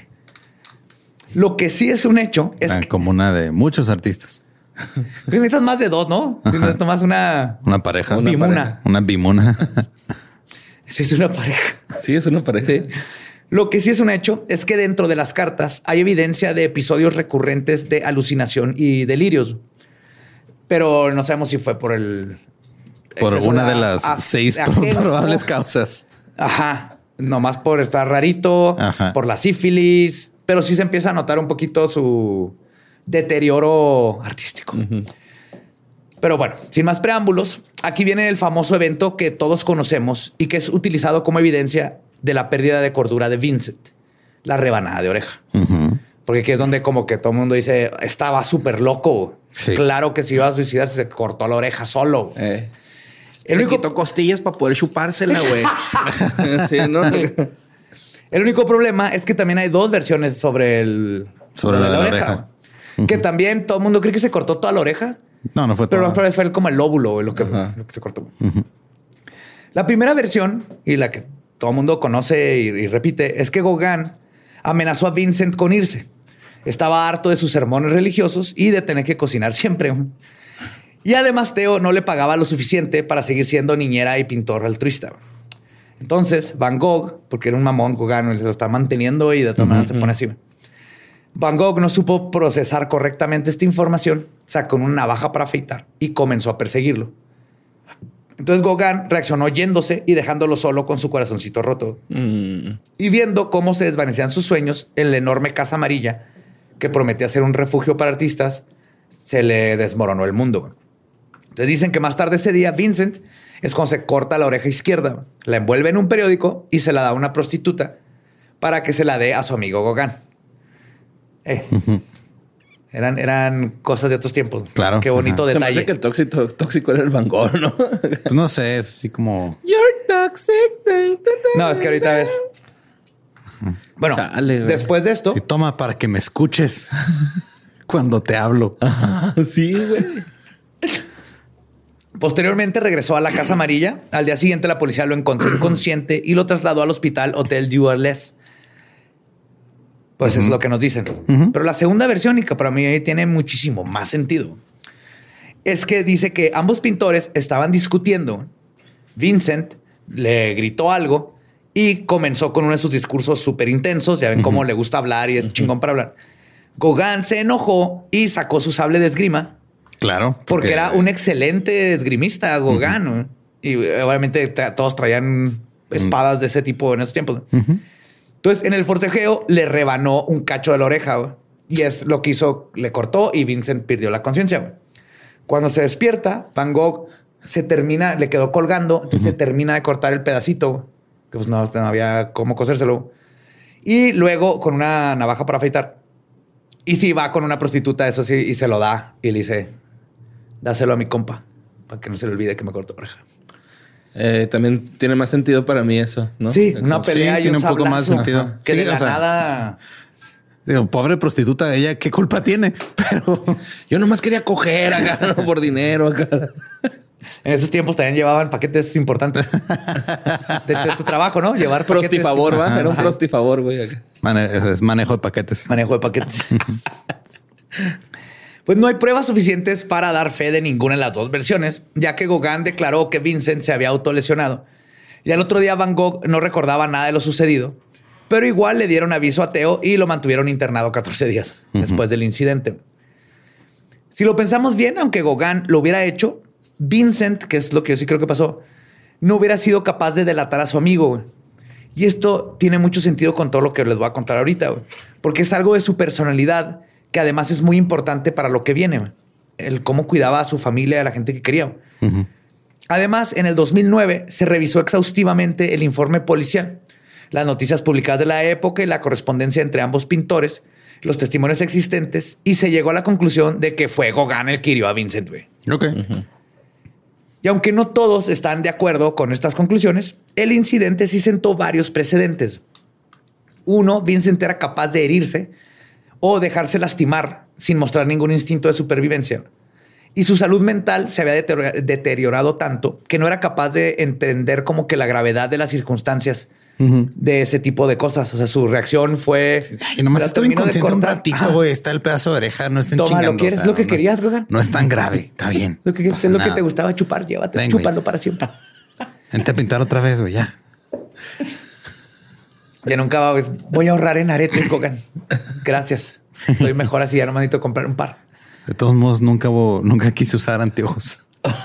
Lo que sí es un hecho es la que... comuna de muchos artistas. Necesitas más de dos, ¿no? Si no es nomás una... Una pareja. Una bimuna. Una bimuna. Sí, es una pareja. Sí, es una pareja. Sí. Lo que sí es un hecho es que dentro de las cartas hay evidencia de episodios recurrentes de alucinación y delirios. Pero no sabemos si fue por el... Por una de las a, seis a, probables causas. Ajá. Nomás por estar rarito, Ajá. por la sífilis... Pero sí se empieza a notar un poquito su deterioro artístico. Uh-huh. Pero bueno, sin más preámbulos, aquí viene el famoso evento que todos conocemos y que es utilizado como evidencia de la pérdida de cordura de Vincent, la rebanada de oreja. Uh-huh. Porque aquí es donde como que todo el mundo dice, estaba súper loco. Sí. Claro que si iba a suicidarse se cortó la oreja solo. Eh. El se único... quitó costillas para poder chupársela, güey. Sí, ¿no? El único problema es que también hay dos versiones sobre el sobre la, la oreja. oreja. Uh-huh. Que también todo el mundo cree que se cortó toda la oreja. No, no fue todo. Pero fue como el lóbulo lo que, uh-huh. lo que se cortó. Uh-huh. La primera versión, y la que todo el mundo conoce y, y repite, es que Gauguin amenazó a Vincent con irse. Estaba harto de sus sermones religiosos y de tener que cocinar siempre. Y además Teo no le pagaba lo suficiente para seguir siendo niñera y pintor altruista. Entonces, Van Gogh, porque era un mamón, Gauguin lo está manteniendo y de todas maneras uh-huh. se pone así. Van Gogh no supo procesar correctamente esta información, sacó una navaja para afeitar y comenzó a perseguirlo. Entonces Gauguin reaccionó yéndose y dejándolo solo con su corazoncito roto. Mm. Y viendo cómo se desvanecían sus sueños en la enorme casa amarilla que prometía ser un refugio para artistas, se le desmoronó el mundo. Entonces dicen que más tarde ese día Vincent es cuando se corta la oreja izquierda, la envuelve en un periódico y se la da a una prostituta para que se la dé a su amigo Gauguin. Eh. Uh-huh. Eran, eran cosas de otros tiempos. Claro. Qué bonito Ajá. detalle. Se me hace que el tóxico, tóxico era el Van Gogh, ¿no? Pues no sé, es así como... You're toxic. No, es que ahorita ves. Bueno, Chale, güey. después de esto, Sí, toma para que me escuches cuando te hablo. Ajá, sí, güey. posteriormente regresó a la Casa Amarilla. Al día siguiente la policía lo encontró inconsciente y lo trasladó al hospital Hotel Dieu Arles. Pues uh-huh. es lo que nos dicen. Uh-huh. Pero la segunda versión, y que para mí tiene muchísimo más sentido, es que dice que ambos pintores estaban discutiendo. Vincent le gritó algo y comenzó con uno de sus discursos súper intensos. Ya ven uh-huh. cómo le gusta hablar y es uh-huh. chingón para hablar. Gauguin se enojó y sacó su sable de esgrima. Claro. Porque, porque era un excelente esgrimista, Gauguin. Uh-huh. Y obviamente todos traían espadas uh-huh. de ese tipo en esos tiempos. Uh-huh. Entonces, en el forcejeo le rebanó un cacho de la oreja. Güey. Y es lo que hizo, le cortó y Vincent perdió la conciencia. Cuando se despierta, Van Gogh se termina, le quedó colgando, entonces uh-huh. se termina de cortar el pedacito, que pues no, no había cómo cosérselo. Y luego con una navaja para afeitar. Y sí, va con una prostituta, eso sí, y se lo da. Y le dice, dáselo a mi compa, para que no se le olvide que me cortó la oreja. Eh, también tiene más sentido para mí eso, ¿no? Sí, una pelea sí, y tiene un, un poco más sentido. Ajá. Que sí, de la o sea, nada... Digo, pobre prostituta, ella qué culpa tiene, pero yo nomás quería coger acá por dinero acá. En esos tiempos también llevaban paquetes importantes. De hecho, es su trabajo, ¿no? Llevar paquetes. Prostifavor, ¿va? Era un prostifavor, güey. Mane- es manejo de paquetes. Manejo de paquetes. Pues no hay pruebas suficientes para dar fe de ninguna de las dos versiones, ya que Gauguin declaró que Vincent se había autolesionado. Y al otro día Van Gogh no recordaba nada de lo sucedido, pero igual le dieron aviso a Theo y lo mantuvieron internado catorce días uh-huh. después del incidente. Si lo pensamos bien, aunque Gauguin lo hubiera hecho, Vincent, que es lo que yo sí creo que pasó, no hubiera sido capaz de delatar a su amigo. Güey. Y esto tiene mucho sentido con todo lo que les voy a contar ahorita, güey, porque es algo de su personalidad que además es muy importante para lo que viene. Güey. El cómo cuidaba a su familia y a la gente que quería. Uh-huh. Además, en el dos mil nueve se revisó exhaustivamente el informe policial, las noticias publicadas de la época y la correspondencia entre ambos pintores, los testimonios existentes, y se llegó a la conclusión de que fue Gauguin el que hirió a Vincent. Güey. Ok. Uh-huh. Y aunque no todos están de acuerdo con estas conclusiones, el incidente sí sentó varios precedentes. Uno, Vincent era capaz de herirse o dejarse lastimar sin mostrar ningún instinto de supervivencia. Y su salud mental se había deteriorado tanto que no era capaz de entender como que la gravedad de las circunstancias uh-huh. de ese tipo de cosas. O sea, su reacción fue... Y nomás estoy inconsciente un ratito, güey. Está el pedazo de oreja, no estén Toma, chingando. ¿lo quieres? O sea, ¿Lo que no, querías, Gauguin? No es tan grave. Está bien. Lo que, es lo que te gustaba chupar. Llévate, Ven, chúpalo güey. para siempre. Vente a pintar otra vez, güey, ya. Ya nunca va, voy a ahorrar en aretes, Gauguin. Gracias. Estoy mejor así, ya no me necesito comprar un par. De todos modos, nunca, nunca quise usar anteojos.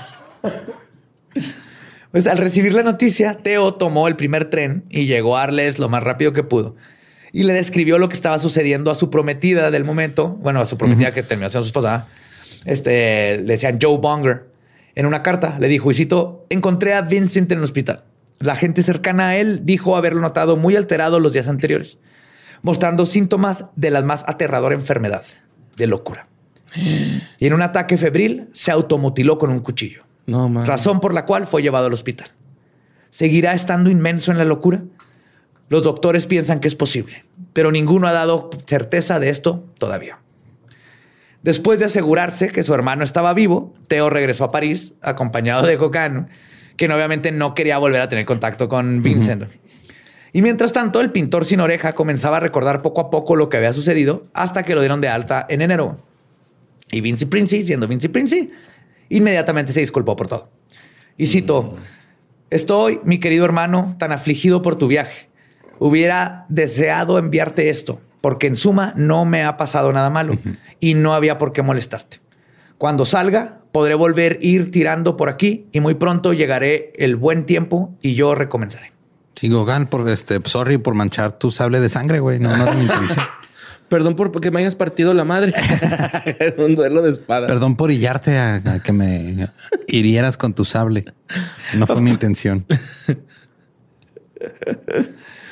Pues al recibir la noticia, Theo tomó el primer tren y llegó a Arles lo más rápido que pudo. Y le describió lo que estaba sucediendo a su prometida del momento. Bueno, a su prometida uh-huh. que terminó siendo su esposa. Este, le decían Joe Bonger. En una carta le dijo, y cito, encontré a Vincent en el hospital. La gente cercana a él dijo haberlo notado muy alterado los días anteriores, mostrando síntomas de la más aterradora enfermedad, de locura. Y en un ataque febril se automutiló con un cuchillo. No, man. Razón por la cual fue llevado al hospital. ¿Seguirá estando inmenso en la locura? Los doctores piensan que es posible, pero ninguno ha dado certeza de esto todavía. Después de asegurarse que su hermano estaba vivo, Theo regresó a París acompañado de Gauguin, que obviamente no quería volver a tener contacto con Vincent. Uh-huh. Y mientras tanto, el pintor sin oreja comenzaba a recordar poco a poco lo que había sucedido hasta que lo dieron de alta en enero. Y Vinci Princi, siendo Vinci Princi, inmediatamente se disculpó por todo. Y cito, estoy, mi querido hermano, tan afligido por tu viaje. Hubiera deseado enviarte esto, porque en suma no me ha pasado nada malo uh-huh. y no había por qué molestarte. Cuando salga, podré volver a ir tirando por aquí y muy pronto llegaré el buen tiempo y yo recomenzaré. Sí, Gauguin, por este, sorry por manchar tu sable de sangre, güey. No, no era mi intención. Perdón por que me hayas partido la madre. Un duelo de espada. Perdón por hillarte a, a que me hirieras con tu sable. No fue mi intención.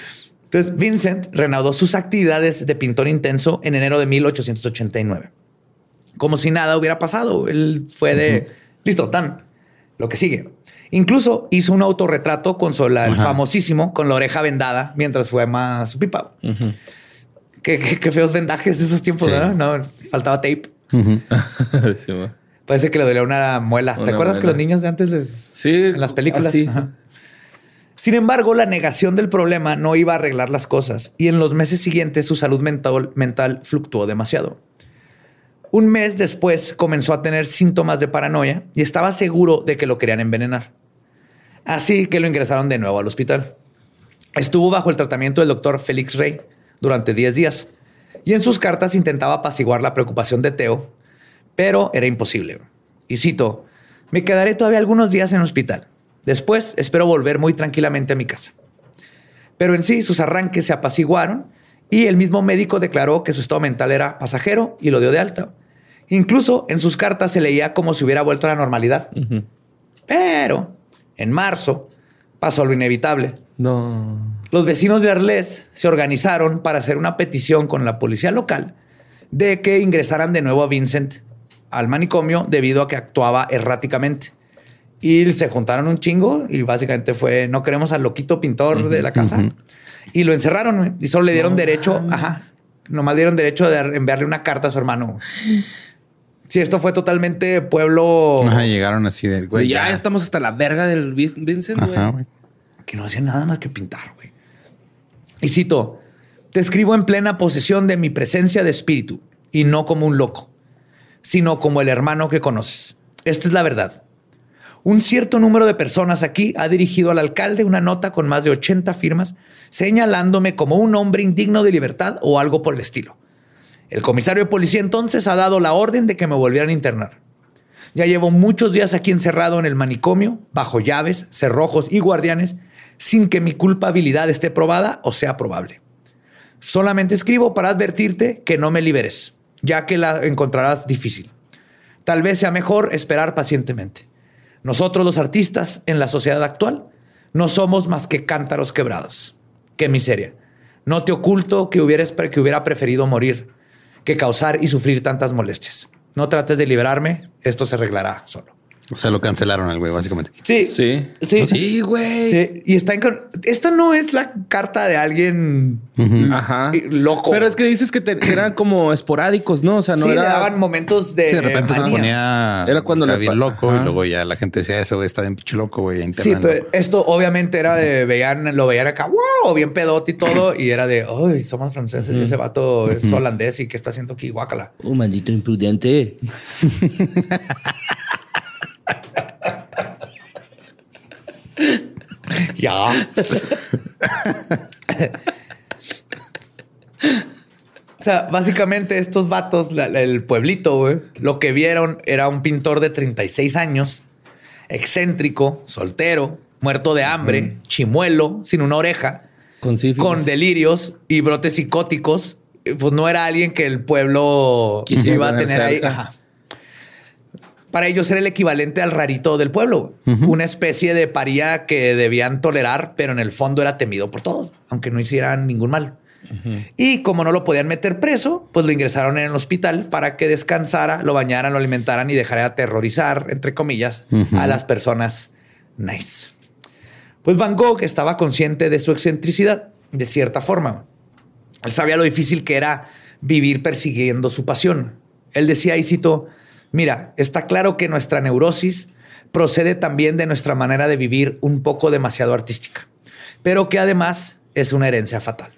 Entonces, Vincent reanudó sus actividades de pintor intenso en enero de mil ochocientos ochenta y nueve. como si nada hubiera pasado. Él fue de, uh-huh. listo, tan, lo que sigue. Incluso hizo un autorretrato con su, la, el famosísimo, con la oreja vendada, mientras fue más su pipa. Uh-huh. Qué, qué, qué feos vendajes de esos tiempos, sí. ¿no? No, faltaba tape. Uh-huh. sí, Parece que le dolía una muela. Una ¿Te acuerdas muela. que los niños de antes les... Sí. En las películas. Así. Sin embargo, la negación del problema no iba a arreglar las cosas y en los meses siguientes su salud mental, mental fluctuó demasiado. Un mes después comenzó a tener síntomas de paranoia y estaba seguro de que lo querían envenenar. Así que lo ingresaron de nuevo al hospital. Estuvo bajo el tratamiento del doctor Félix Rey durante diez días y en sus cartas intentaba apaciguar la preocupación de Theo, pero era imposible. Y cito, me quedaré todavía algunos días en el hospital. Después espero volver muy tranquilamente a mi casa. Pero en sí sus arranques se apaciguaron y el mismo médico declaró que su estado mental era pasajero y lo dio de alta. Incluso en sus cartas se leía como si hubiera vuelto a la normalidad. Uh-huh. Pero en marzo pasó lo inevitable. No. Los vecinos de Arles se organizaron para hacer una petición con la policía local de que ingresaran de nuevo a Vincent al manicomio debido a que actuaba erráticamente. Y se juntaron un chingo y básicamente fue, no queremos al loquito pintor uh-huh, de la casa. Uh-huh. Y lo encerraron y solo le dieron no, derecho, man. ajá, nomás dieron derecho de enviarle una carta a su hermano. Sí, esto fue totalmente pueblo. Ajá, llegaron así del güey. Ya, ya estamos hasta la verga del Vincent, güey. Que no hacía nada más que pintar, güey. Y cito, te escribo en plena posesión de mi presencia de espíritu y no como un loco, sino como el hermano que conoces. Esta es la verdad. Un cierto número de personas aquí ha dirigido al alcalde una nota con más de ochenta firmas señalándome como un hombre indigno de libertad o algo por el estilo. El comisario de policía entonces ha dado la orden de que me volvieran a internar. Ya llevo muchos días aquí encerrado en el manicomio, bajo llaves, cerrojos y guardianes, sin que mi culpabilidad esté probada o sea probable. Solamente escribo para advertirte que no me liberes, ya que la encontrarás difícil. Tal vez sea mejor esperar pacientemente. Nosotros los artistas en la sociedad actual no somos más que cántaros quebrados. Qué miseria. No te oculto que, hubieras, que hubiera preferido morir que causar y sufrir tantas molestias. No trates de liberarme, esto se arreglará solo. O sea, lo cancelaron al güey, básicamente. Sí. Sí. Sí, sí güey. Sí. Y está en... Esta no es la carta de alguien uh-huh. Ajá. loco. Pero es que dices que, te, que eran como esporádicos, ¿no? O sea, no sí, era... le daban momentos de... Sí, de repente manía. se ponía... Era cuando le... bien loco. Ajá. Y luego ya la gente decía, eso güey está bien pinche loco, güey. Sí, pero esto obviamente era de... Veían, lo veían acá, wow, bien pedote y todo. Y era de, ay, somos franceses. Uh-huh. Y ese vato es holandés. ¿Y qué está haciendo aquí? Guácala. Un maldito imprudente. Ya. O sea, básicamente estos vatos, la, la, el pueblito, güey, lo que vieron era un pintor de treinta y seis años, excéntrico, soltero, muerto de hambre, uh-huh. chimuelo, sin una oreja, con, con delirios y brotes psicóticos. Pues no era alguien que el pueblo Quisiera iba a tener ahí. Ajá. Para ellos era el equivalente al rarito del pueblo. Uh-huh. Una especie de paría que debían tolerar, pero en el fondo era temido por todos, aunque no hicieran ningún mal. Uh-huh. Y como no lo podían meter preso, pues lo ingresaron en el hospital para que descansara, lo bañaran, lo alimentaran y dejara de aterrorizar, entre comillas, uh-huh. a las personas nice. Pues Van Gogh estaba consciente de su excentricidad, de cierta forma. Él sabía lo difícil que era vivir persiguiendo su pasión. Él decía, y cito, mira, está claro que nuestra neurosis procede también de nuestra manera de vivir un poco demasiado artística, pero que además es una herencia fatal.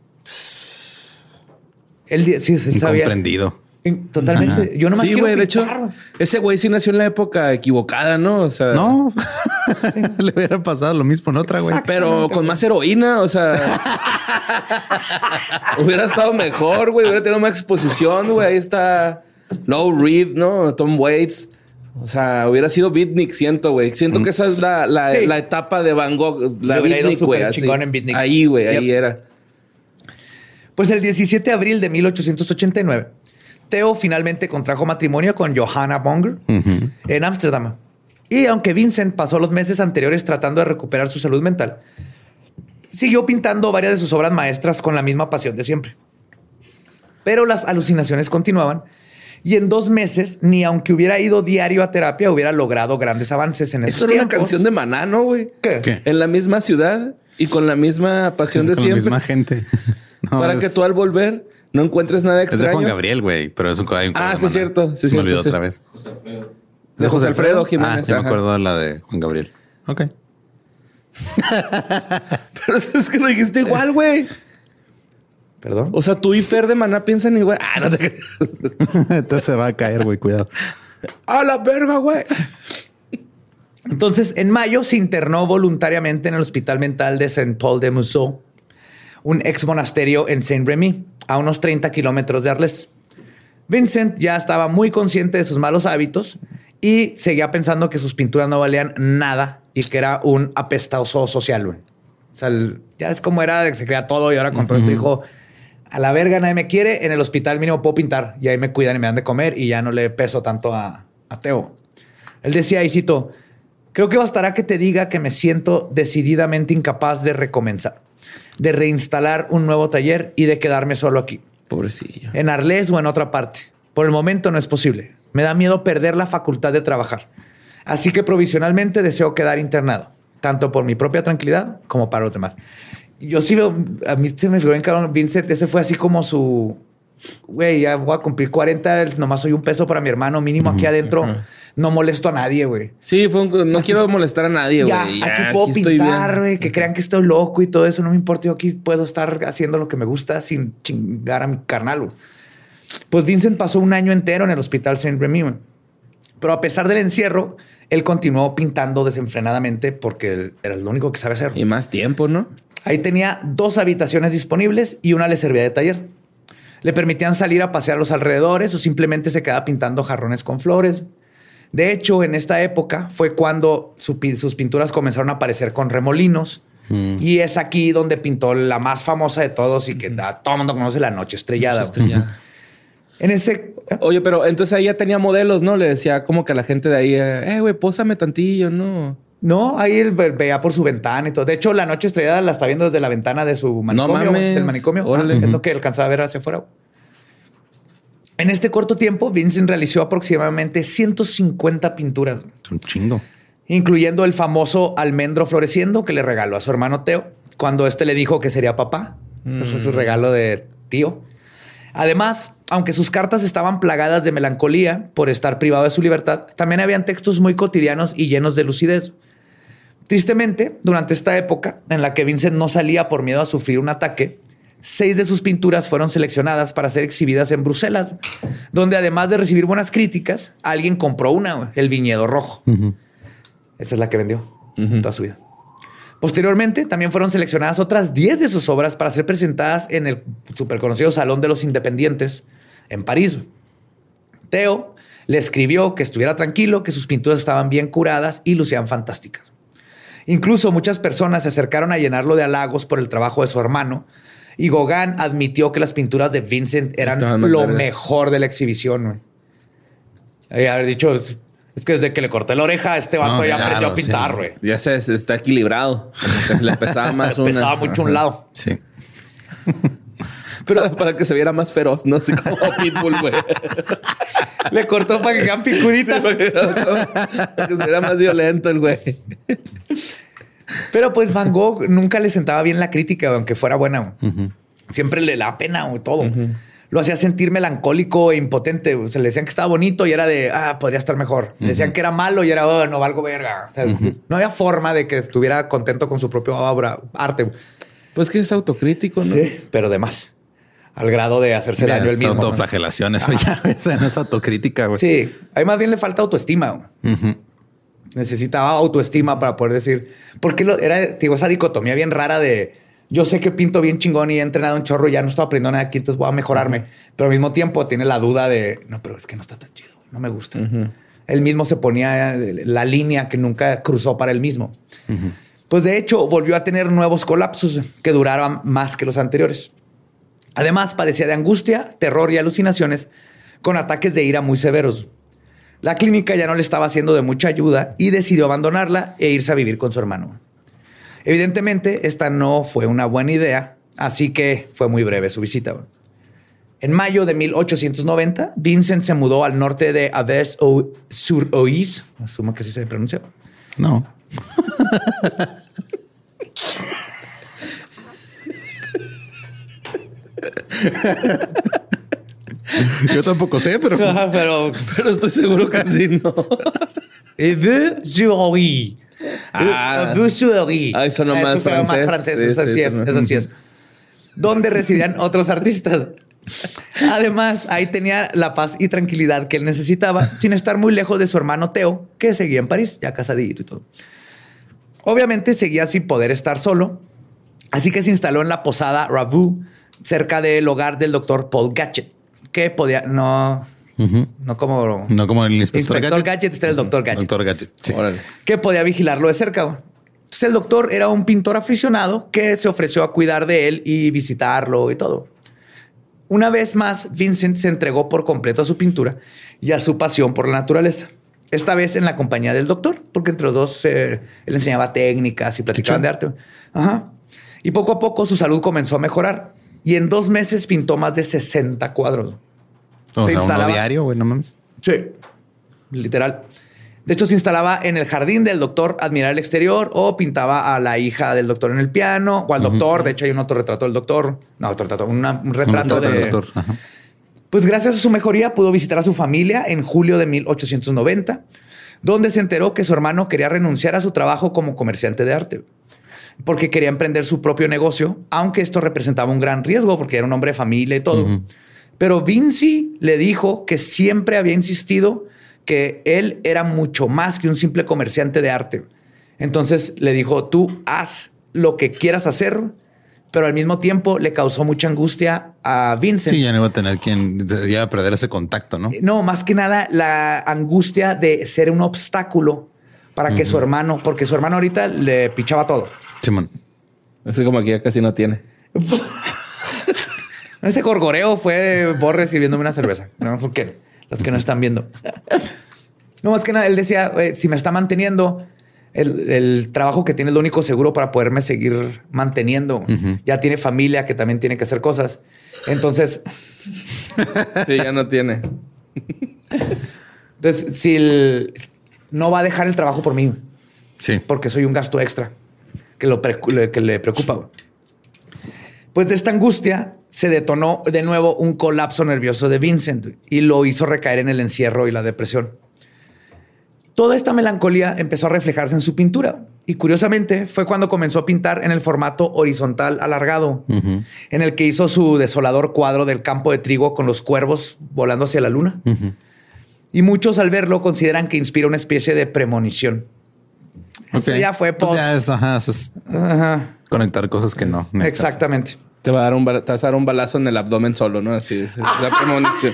Él, sí, él sabía. Incomprendido. Totalmente. Ajá. Yo nomás sí, quiero güey. De hecho, ese güey sí nació en la época equivocada, ¿no? O sea, no. Le hubiera pasado lo mismo en otra, güey. Pero con más heroína, o sea, hubiera estado mejor, güey. Hubiera tenido más exposición, güey. Ahí está Low Reed, ¿no? Tom Waits. O sea, hubiera sido Beatnik, siento, güey. Siento mm. que esa es la, la, sí. la etapa de Van Gogh. La Beatnik, güey. Ahí, güey. Yep. Ahí era. Pues el diecisiete de abril de mil ochocientos ochenta y nueve, Theo finalmente contrajo matrimonio con Johanna Bonger uh-huh. en Ámsterdam. Y aunque Vincent pasó los meses anteriores tratando de recuperar su salud mental, siguió pintando varias de sus obras maestras con la misma pasión de siempre. Pero las alucinaciones continuaban Y en dos meses, ni aunque hubiera ido diario a terapia, hubiera logrado grandes avances en esos Eso era tiempos. una canción de Maná, ¿no, güey? ¿Qué? ¿Qué? En la misma ciudad y con la misma pasión de Con siempre. la misma gente. No, para es, que tú al volver no encuentres nada es de extraño. Juan Gabriel, güey, pero es un hay un Ah, cover sí, de es cierto, sí, Se es me cierto, olvidó sí. otra vez. José Alfredo. De José Alfredo Jiménez. Ah, ya me ajá. acuerdo de la de Juan Gabriel. Ok. Pero es que lo dijiste igual, güey. Perdón. O sea, tú y Fer de Maná piensan igual. Ah, no te creas. Entonces se va a caer, güey, cuidado. A la verga, güey. Entonces, en mayo se internó voluntariamente en el Hospital Mental de Saint Paul de Mousseau, un ex monasterio en Saint-Rémy, a unos treinta kilómetros de Arles. Vincent ya estaba muy consciente de sus malos hábitos y seguía pensando que sus pinturas no valían nada y que era un apestoso social, güey. O sea, el- ya es como era de que se creía todo y ahora con todo esto dijo, a la verga nadie me quiere, en el hospital mínimo puedo pintar y ahí me cuidan y me dan de comer y ya no le peso tanto a, a Teo. Él decía, y cito, creo que bastará que te diga que me siento decididamente incapaz de recomenzar, de reinstalar un nuevo taller y de quedarme solo aquí, Pobrecillo. en Arles o en otra parte. Por el momento no es posible. Me da miedo perder la facultad de trabajar. Así que provisionalmente deseo quedar internado, tanto por mi propia tranquilidad como para los demás. Yo sí veo, a mí se me figuró en cabrón, Vincent, ese fue así como su, güey, ya voy a cumplir cuarenta, nomás soy un peso para mi hermano, mínimo aquí adentro, no molesto a nadie, güey. Sí, fue un- no quiero molestar a nadie, Ya, güey. aquí puedo estoy pintar, bien. güey, que crean que estoy loco y todo eso, no me importa, yo aquí puedo estar haciendo lo que me gusta sin chingar a mi carnal, güey. Pues Vincent pasó un año entero en el hospital Saint-Rémy, güey. Pero a pesar del encierro, él continuó pintando desenfrenadamente porque él era lo único que sabe hacer. Y más tiempo, ¿no? Ahí tenía dos habitaciones disponibles y una le servía de taller. Le permitían salir a pasear a los alrededores o simplemente se quedaba pintando jarrones con flores. De hecho, en esta época fue cuando su pi- sus pinturas comenzaron a aparecer con remolinos. Mm. Y es aquí donde pintó la más famosa de todos y que a todo el mundo conoce, La Noche Estrellada. Estrellada. En ese... Oye, pero entonces ahí ya tenía modelos, ¿no? Le decía como que a la gente de ahí, eh, güey, pósame tantillo, ¿no? No, ahí él ve- veía por su ventana y todo. De hecho, La Noche Estrellada la está viendo desde la ventana de su manicomio. mames. Del manicomio. Órale. Ah, es lo que alcanzaba a ver hacia afuera. En este corto tiempo, Vincent realizó aproximadamente ciento cincuenta pinturas, Es un chingo. incluyendo el famoso almendro floreciendo que le regaló a su hermano Teo cuando este le dijo que sería papá. Ese fue su regalo de tío. Además, aunque sus cartas estaban plagadas de melancolía por estar privado de su libertad, también habían textos muy cotidianos y llenos de lucidez. Tristemente, durante esta época en la que Vincent no salía por miedo a sufrir un ataque, seis de sus pinturas fueron seleccionadas para ser exhibidas en Bruselas, donde además de recibir buenas críticas, alguien compró una, el Viñedo Rojo. Ujú. Esa es la que vendió toda su vida. Posteriormente, también fueron seleccionadas otras diez de sus obras para ser presentadas en el súper conocido Salón de los Independientes en París. Teo le escribió que estuviera tranquilo, que sus pinturas estaban bien curadas y lucían fantásticas. Incluso muchas personas se acercaron a llenarlo de halagos por el trabajo de su hermano y Gauguin admitió que las pinturas de Vincent eran Estaban más lo vergas. mejor de la exhibición. Güey. Ahí haber dicho, es es que desde que le corté la oreja, este vato No, ya claro, aprendió a pintar, sí. güey. Ya se, se está equilibrado. Como que le pesaba más una. Pesaba mucho un Ajá. lado. Sí. Pero para que se viera más feroz, no sé como Pitbull, güey. Le cortó para que quedan picuditas. Para que se viera más violento el güey. Pero pues Van Gogh nunca le sentaba bien la crítica, aunque fuera buena. Uh-huh. Siempre le da pena o todo. Uh-huh. Lo hacía sentir melancólico e impotente. O sea, le decían que estaba bonito y era de, ah, podría estar mejor. Uh-huh. Le decían que era malo y era, oh, no valgo verga. O sea, uh-huh. no había forma de que estuviera contento con su propia obra, arte. Pues que es autocrítico, ¿no? Sí, pero de más. Al grado de hacerse Ya, daño él es mismo. autoflagelación, ¿no? Eso ya esa no es autocrítica, güey. Sí, ahí más bien le falta autoestima. Uh-huh. Necesitaba autoestima para poder decir, porque lo, era, digo, esa dicotomía bien rara de yo sé que pinto bien chingón y he entrenado un chorro y ya no estoy aprendiendo nada aquí, entonces voy a mejorarme. Uh-huh. Pero al mismo tiempo tiene la duda de no, pero es que no está tan chido, no me gusta. Uh-huh. Él mismo se ponía la línea que nunca cruzó para él mismo. Uh-huh. Pues de hecho volvió a tener nuevos colapsos que duraron más que los anteriores. Además padecía de angustia, terror y alucinaciones con ataques de ira muy severos. La clínica ya no le estaba haciendo de mucha ayuda y decidió abandonarla e irse a vivir con su hermano. Evidentemente, esta no fue una buena idea, así que fue muy breve su visita. En mayo de mil ochocientos noventa, Vincent se mudó al norte de Aves-sur-Oise. Asumo que así se pronuncia. No. Yo tampoco sé, pero... Ajá, pero, Pero estoy seguro que sí, ¿no? Aves-sur-Oise. Ah. Aves-sur-Oise. Ah, eso no más Eso suena francés. más francés. Sí, Eso sí, así es. eso no- Eso así es. Donde residían otros artistas. Además, ahí tenía la paz y tranquilidad que él necesitaba, sin estar muy lejos de su hermano Theo, que seguía en París, ya casadito y todo. Obviamente seguía sin poder estar solo, así que se instaló en la posada Ravu, cerca del hogar del doctor Paul Gadget, que podía, no, Uh-huh. no como... No como el inspector, Inspector Gadget. Gadget, este era el doctor Gadget. Doctor Gadget, sí. Órale. Que podía vigilarlo de cerca. Güey. Entonces el doctor era un pintor aficionado que se ofreció a cuidar de él y visitarlo y todo. Una vez más, Vincent se entregó por completo a su pintura y a su pasión por la naturaleza. Esta vez en la compañía del doctor, porque entre los dos eh, él enseñaba técnicas y platicaban de arte. Ajá. Y poco a poco su salud comenzó a mejorar y en dos meses pintó más de sesenta cuadros. O Se sea, uno instalaba- diario, güey, no mames. Sí, literal. De hecho, se instalaba en el jardín del doctor a admirar el exterior o pintaba a la hija del doctor en el piano o al doctor. Uh-huh. De hecho, hay un otro retrato del doctor. No, otro retrato, una, un retrato un de... del doctor. Ajá. Pues gracias a su mejoría pudo visitar a su familia en julio de mil ochocientos noventa, donde se enteró que su hermano quería renunciar a su trabajo como comerciante de arte porque quería emprender su propio negocio, aunque esto representaba un gran riesgo porque era un hombre de familia y todo. Uh-huh. Pero Vinci le dijo que siempre había insistido que él era mucho más que un simple comerciante de arte. Entonces le dijo, tú haz lo que quieras hacer, pero al mismo tiempo le causó mucha angustia a Vincent. Sí, ya no iba a tener quien, ya iba a perder ese contacto, ¿no? No, más que nada la angustia de ser un obstáculo para que uh-huh. su hermano, porque su hermano ahorita le pichaba todo. Simón. Así como aquí ya casi no tiene. Ese gorgoreo fue Borre sirviéndome una cerveza. No, porque los que no están viendo. No, más que nada, él decía, eh, si me está manteniendo, el, el trabajo que tiene es lo único seguro para poderme seguir manteniendo. Uh-huh. Ya tiene familia que también tiene que hacer cosas. Entonces... sí, ya no tiene. Entonces, si el, no va a dejar el trabajo por mí. Sí. Porque soy un gasto extra que, lo pre, que le preocupa. Pues de esta angustia se detonó de nuevo un colapso nervioso de Vincent y lo hizo recaer en el encierro y la depresión. Toda esta melancolía empezó a reflejarse en su pintura y curiosamente fue cuando comenzó a pintar en el formato horizontal alargado, uh-huh. en el que hizo su desolador cuadro del campo de trigo con los cuervos volando hacia la luna. Uh-huh. Y muchos al verlo consideran que inspira una especie de premonición. Okay. Eso ya fue post. Pues ya es, ajá, eso es ajá. Conectar cosas que no. Exactamente. Te va a dar un, te vas a dar un balazo en el abdomen solo, ¿no? Así es la premonición.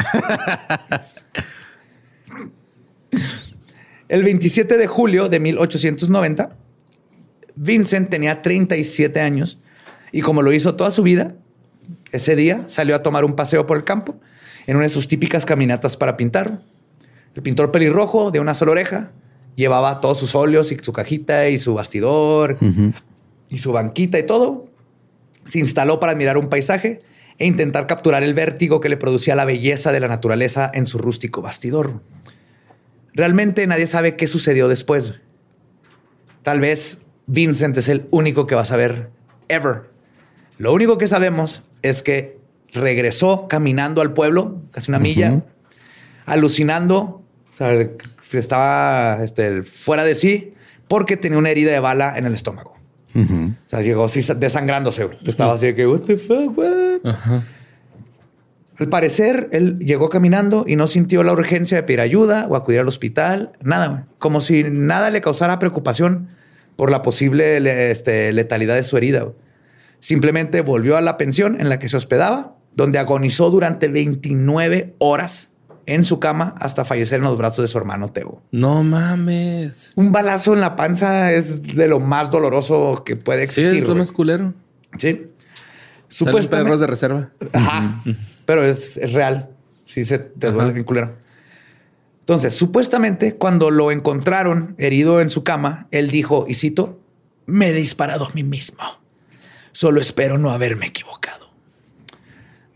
El veintisiete de julio de mil ochocientos noventa, Vincent tenía treinta y siete años y como lo hizo toda su vida, ese día salió a tomar un paseo por el campo en una de sus típicas caminatas para pintar. El pintor pelirrojo de una sola oreja llevaba todos sus óleos y su cajita y su bastidor uh-huh. y su banquita y todo. Se instaló para admirar un paisaje e intentar capturar el vértigo que le producía la belleza de la naturaleza en su rústico bastidor. Realmente nadie sabe qué sucedió después. Tal vez Vincent es el único que va a saber ever. Lo único que sabemos es que regresó caminando al pueblo, casi una uh-huh. milla, alucinando, o sea, estaba este, fuera de sí porque tenía una herida de bala en el estómago. Uh-huh. O sea, llegó así desangrándose. Güey. Estaba así de que, what the fuck, what? Uh-huh. Al parecer, él llegó caminando y no sintió la urgencia de pedir ayuda o acudir al hospital. Nada, güey. Como si nada le causara preocupación por la posible este, letalidad de su herida. Güey. Simplemente volvió a la pensión en la que se hospedaba, donde agonizó durante veintinueve horas en su cama hasta fallecer en los brazos de su hermano Theo. No mames. Un balazo en la panza es de lo más doloroso que puede existir. Sí, es lo más culero. Sí. Supuestamente. Perros de reserva. Ajá. Uh-huh. Pero es, es real. Sí se te duele bien culero. Entonces, supuestamente, cuando lo encontraron herido en su cama, él dijo, y cito, me he disparado a mí mismo. Solo espero no haberme equivocado.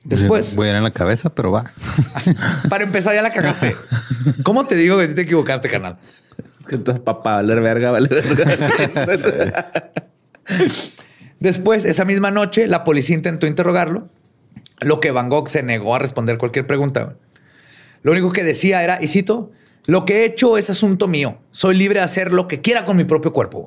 Después. Voy a ir en la cabeza, pero va. Para empezar, ya la cagaste. ¿Cómo te digo que si te equivocaste, carnal? Es que estás papá, valer verga, valer verga. Después, esa misma noche, la policía intentó interrogarlo, lo que Van Gogh se negó a responder cualquier pregunta. Lo único que decía era, y cito, lo que he hecho es asunto mío. Soy libre de hacer lo que quiera con mi propio cuerpo.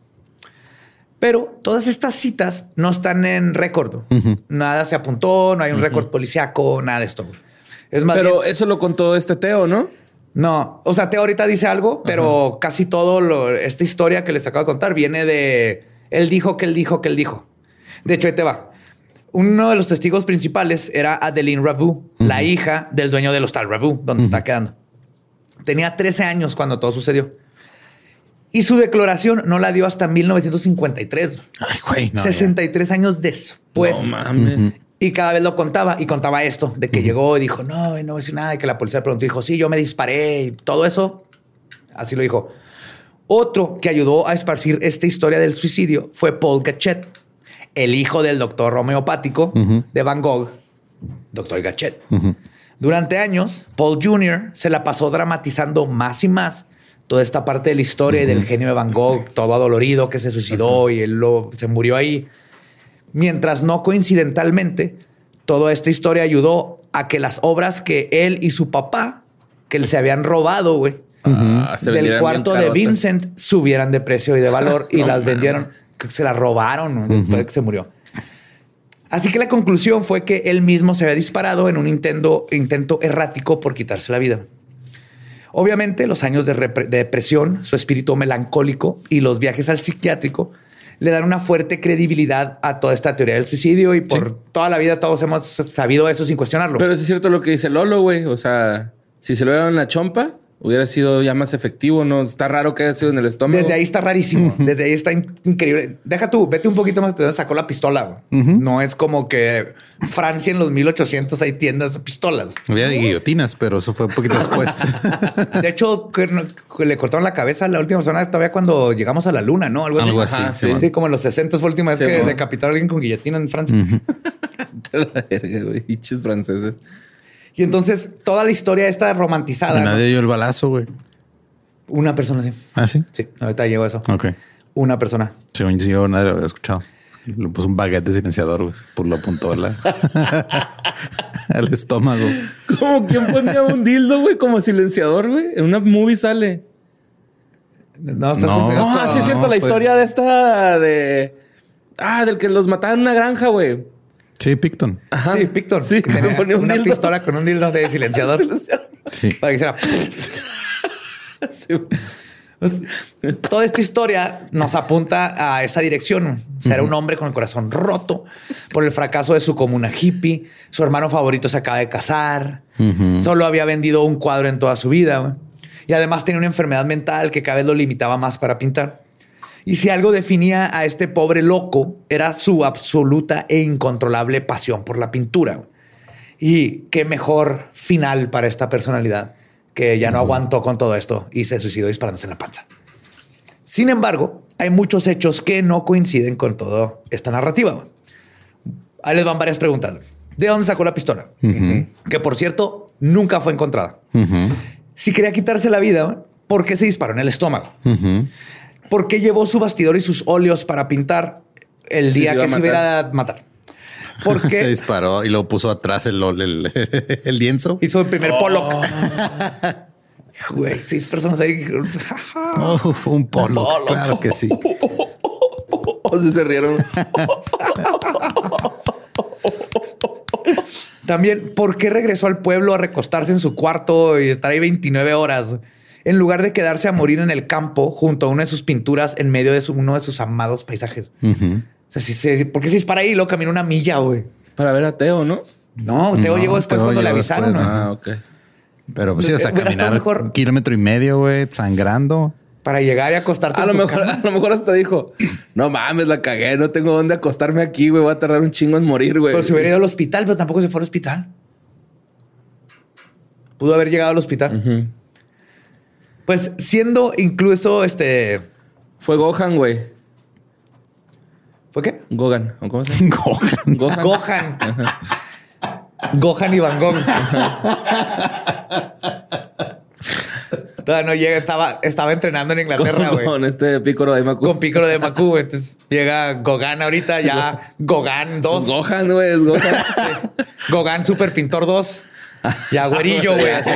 Pero todas estas citas no están en récord. Uh-huh. Nada se apuntó, no hay un uh-huh. récord policiaco, nada de esto. Es más pero bien, eso lo contó este Teo, ¿no? No, o sea, Teo ahorita dice algo, pero uh-huh. casi todo lo, esta historia que les acabo de contar viene de él dijo que él dijo que él dijo. De hecho, ahí te va. Uno de los testigos principales era Adeline Ravoux, uh-huh. la hija del dueño del hostal Ravoux, donde uh-huh. está quedando. Tenía trece años cuando todo sucedió. Y su declaración no la dio hasta mil novecientos cincuenta y tres. Ay, güey. No, sesenta y tres ya. Años después. No mames. Uh-huh. Y cada vez lo contaba y contaba esto de que uh-huh. llegó y dijo, no, no voy a decir nada. Y que la policía le preguntó y dijo, sí, yo me disparé y todo eso. Así lo dijo. Otro que ayudó a esparcir esta historia del suicidio fue Paul Gachet, el hijo del doctor homeopático uh-huh. de Van Gogh, doctor Gachet. Uh-huh. Durante años, Paul junior se la pasó dramatizando más y más toda esta parte de la historia uh-huh. y del genio de Van Gogh, todo adolorido que se suicidó uh-huh. y él lo, se murió ahí. Mientras no coincidentalmente, toda esta historia ayudó a que las obras que él y su papá, que se habían robado, güey, uh-huh. del cuarto de Vincent, subieran de precio y de valor y no, las vendieron. Man. Se las robaron uh-huh. después de que se murió. Así que la conclusión fue que él mismo se había disparado en un intento, intento errático por quitarse la vida. Obviamente, los años de, repre- de depresión, su espíritu melancólico y los viajes al psiquiátrico le dan una fuerte credibilidad a toda esta teoría del suicidio y por sí. toda la vida todos hemos sabido eso sin cuestionarlo. Pero es cierto lo que dice Lolo, güey. O sea, si se lo dieron en la chompa, hubiera sido ya más efectivo, ¿no? Está raro que haya sido en el estómago. Desde ahí está rarísimo. Desde ahí está in- increíble. Deja tú, vete un poquito más. Te sacó la pistola. Uh-huh. No es como que Francia en los mil ochocientos hay tiendas de pistolas. Había de guillotinas, pero eso fue un poquito después. De hecho, que, que le cortaron la cabeza a la última persona todavía cuando llegamos a la luna, ¿no? Algo, Algo así. así. Sí, sí, sí, como en los sesenta fue la última vez sí, que man. decapitaron a alguien con guillotina en Francia. Uh-huh. La verga, güey. Hichos franceses. Y entonces toda la historia está romantizada. Y nadie ¿no? dio el balazo, güey. Una persona, sí. ¿Ah, sí? Sí, ahorita llegó eso. Ok. Una persona. Según yo, nadie lo había escuchado. Le puso un baguette de silenciador, güey. Por lo apuntó a la... al estómago. ¿Cómo? ¿Quién ponía un dildo, güey? Como silenciador, güey. En una movie sale. No, estás no, no, ah, sí es cierto. No, la fue... historia de esta de... Ah, del que los mataron en una granja, güey. Sí, Picton. Ajá. Sí, Picton. Sí, que tenía ponía una dildo. pistola con un dildo de silenciador. Sí. Para que hiciera... Sí. Toda esta historia nos apunta a esa dirección. O sea, uh-huh. era un hombre con el corazón roto por el fracaso de su comuna hippie. Su hermano favorito se acaba de casar. Uh-huh. Solo había vendido un cuadro en toda su vida. ¿Wey? Y además tenía una enfermedad mental que cada vez lo limitaba más para pintar. Y si algo definía a este pobre loco, era su absoluta e incontrolable pasión por la pintura. Y qué mejor final para esta personalidad que ya no aguantó con todo esto y se suicidó disparándose en la panza. Sin embargo, hay muchos hechos que no coinciden con toda esta narrativa. Ahí les van varias preguntas. ¿De dónde sacó la pistola? Uh-huh. Que, por cierto, nunca fue encontrada. Uh-huh. Si quería quitarse la vida, ¿por qué se disparó en el estómago? Uh-huh. ¿Por qué llevó su bastidor y sus óleos para pintar el día sí, que se iba a matar? Porque se disparó y lo puso atrás el, el, el lienzo. Hizo el primer oh. Pollock. Güey, seis personas ahí. Oh, fue un Pollock, Pollock. Claro que sí. O sea, se rieron. También, ¿por qué regresó al pueblo a recostarse en su cuarto y estar ahí veintinueve horas? En lugar de quedarse a morir en el campo junto a una de sus pinturas en medio de su, uno de sus amados paisajes. Uh-huh. O sea, si se, ¿por qué se dispara ahí y luego camina una milla, güey? Para ver a Teo, ¿no? No, Teo no, llegó después Teo cuando le avisaron. Después, ¿no? Ah, ok. Pero pues sí, o sea, caminar mejor, un kilómetro y medio, güey, sangrando. Para llegar y acostarte a en lo tu mejor, cama. A lo mejor hasta dijo, no mames, la cagué, no tengo dónde acostarme aquí, güey, voy a tardar un chingo en morir, güey. Pero si hubiera ido al hospital, pero tampoco se fue al hospital. Pudo haber llegado al hospital. Uh-huh. Pues siendo incluso este... Fue Gohan, güey. ¿Fue qué? Gohan. ¿Cómo se llama? Gohan. Gohan. Gohan. Gohan y Van Gogh. Todavía no llega, estaba, estaba entrenando en Inglaterra, güey. Con, con este Pícoro de Macu. Con Pícoro de Macu, güey. Entonces llega Gogan ahorita, ya Gogan dos. Gohan, güey, es Gohan. Sí. Gogan Super Pintor dos. Ya güerillo, güey, así.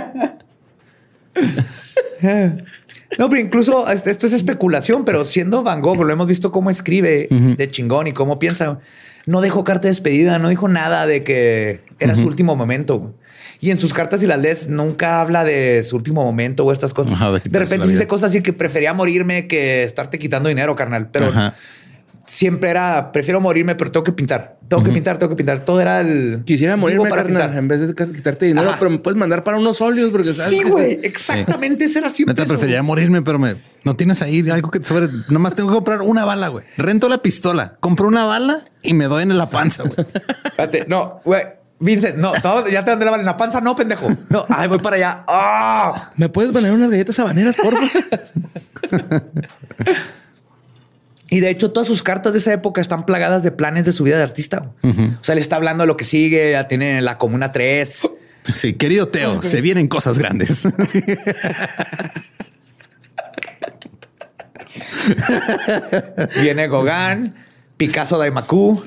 No, pero incluso esto es especulación, pero siendo Van Gogh, lo hemos visto cómo escribe uh-huh. de chingón y cómo piensa. No dejó carta de despedida, no dijo nada de que era uh-huh. su último momento. Y en sus cartas, si las lees, nunca habla de su último momento o estas cosas. Ajá, de, de repente dice cosas así que prefería morirme que estarte quitando dinero, carnal. Pero ajá. siempre era, prefiero morirme, pero tengo que pintar. Tengo uh-huh. que pintar, tengo que pintar. Todo era el... Quisiera morirme, para carnal, pintar. En vez de quitarte dinero, ajá. pero me puedes mandar para unos óleos. Porque sabes sí, que güey. Te... Exactamente. Sí. Ese era siempre Neta, preferiría morirme, pero me... no tienes ahí algo que te sobre... Nomás tengo que comprar una bala, güey. Rento la pistola, compro una bala y me doy en la panza, güey. Espérate, no, güey. Vincent, no, no, ya te mandé la bala en la panza, no, pendejo. No, ay, voy para allá. ¡Oh! ¿Me puedes poner unas galletas habaneras, por favor? Y de hecho, todas sus cartas de esa época están plagadas de planes de su vida de artista. Uh-huh. O sea, le está hablando de lo que sigue, ya tiene la Comuna tres. Sí, querido Teo, okay. se vienen cosas grandes. Viene Gauguin, Picasso de Macu.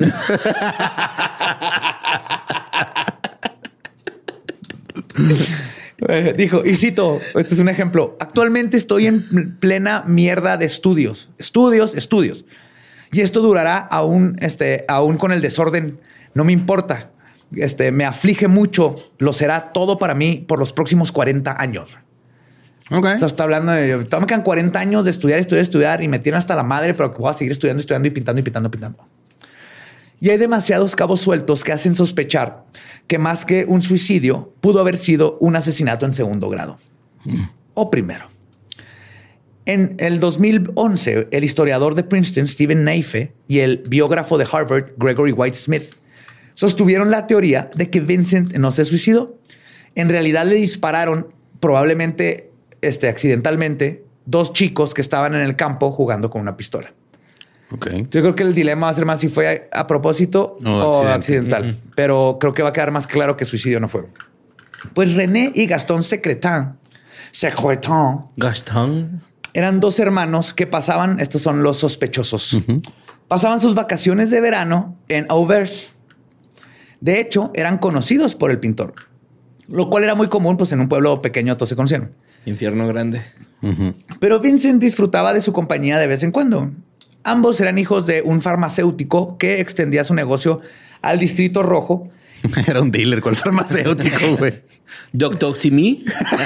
Dijo, y cito, este es un ejemplo. Actualmente estoy en plena mierda de estudios. Estudios, estudios. Y esto durará aún, este, aún con el desorden. No me importa. Este, me aflige mucho. Lo será todo para mí por los próximos cuarenta años. Okay. O sea, está hablando de... Me quedan cuarenta años de estudiar, estudiar, estudiar. Y me tiran hasta la madre, pero que voy a seguir estudiando, estudiando y pintando y pintando, pintando. Y hay demasiados cabos sueltos que hacen sospechar que más que un suicidio pudo haber sido un asesinato en segundo grado mm. o primero. En el dos mil once, el historiador de Princeton, Stephen Naife, y el biógrafo de Harvard, Gregory White Smith, sostuvieron la teoría de que Vincent no se suicidó. En realidad le dispararon, probablemente este, accidentalmente, dos chicos que estaban en el campo jugando con una pistola. Okay. Yo creo que el dilema va a ser más si fue a, a propósito oh, o accidental. Uh-huh. Pero creo que va a quedar más claro que suicidio no fue. Pues René y Gastón Secretin, Secretin, Gastón, eran dos hermanos que pasaban, estos son los sospechosos, uh-huh. pasaban sus vacaciones de verano en Auvers. De hecho, eran conocidos por el pintor, lo cual era muy común, pues en un pueblo pequeño todos se conocieron. Infierno grande. Uh-huh. Pero Vincent disfrutaba de su compañía de vez en cuando. Ambos eran hijos de un farmacéutico que extendía su negocio al Distrito Rojo. Era un dealer con el farmacéutico, güey. Doctor Simi.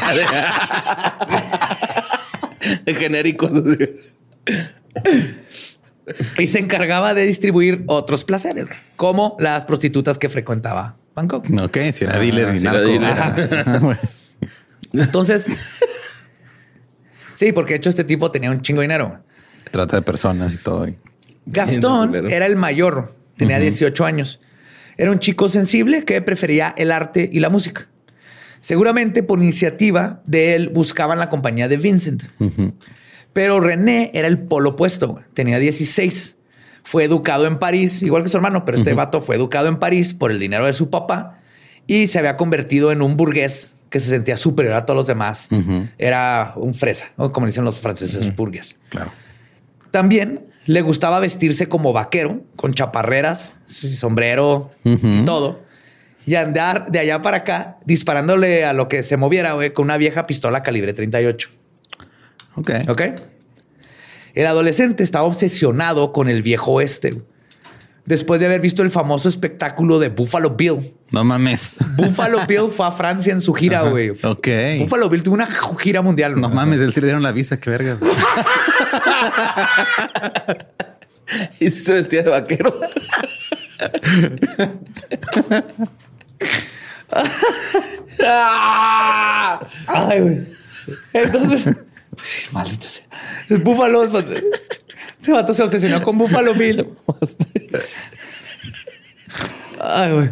Genéricos. Y se encargaba de distribuir otros placeres, como las prostitutas que frecuentaba Bangkok. Ok, si era dealer ah, y si narco. Entonces, sí, porque de hecho este tipo tenía un chingo de dinero. Trata de personas y todo. Gastón era el mayor, tenía uh-huh. dieciocho años. Era un chico sensible que prefería el arte y la música. Seguramente por iniciativa de él buscaban la compañía de Vincent. Uh-huh. Pero René era el polo opuesto. Tenía dieciséis. Fue educado en París, igual que su hermano, pero este uh-huh. vato fue educado en París por el dinero de su papá y se había convertido en un burgués que se sentía superior a todos los demás. Uh-huh. Era un fresa, como dicen los franceses, uh-huh. burgués. Claro. También le gustaba vestirse como vaquero, con chaparreras, sombrero uh-huh. y todo. Y andar de allá para acá disparándole a lo que se moviera, güey, con una vieja pistola calibre treinta y ocho. Ok. Ok. El adolescente estaba obsesionado con el viejo oeste. Después de haber visto el famoso espectáculo de Buffalo Bill. No mames. Buffalo Bill fue a Francia en su gira, güey. Ok. Buffalo Bill tuvo una gira mundial. No mames, él sí le dieron la visa. Qué vergas. Y se vestía de vaquero. Ay, güey. Entonces, maldita sea. Entonces, Buffalo. Este vato se obsesionó con Buffalo Bill. Ay, güey.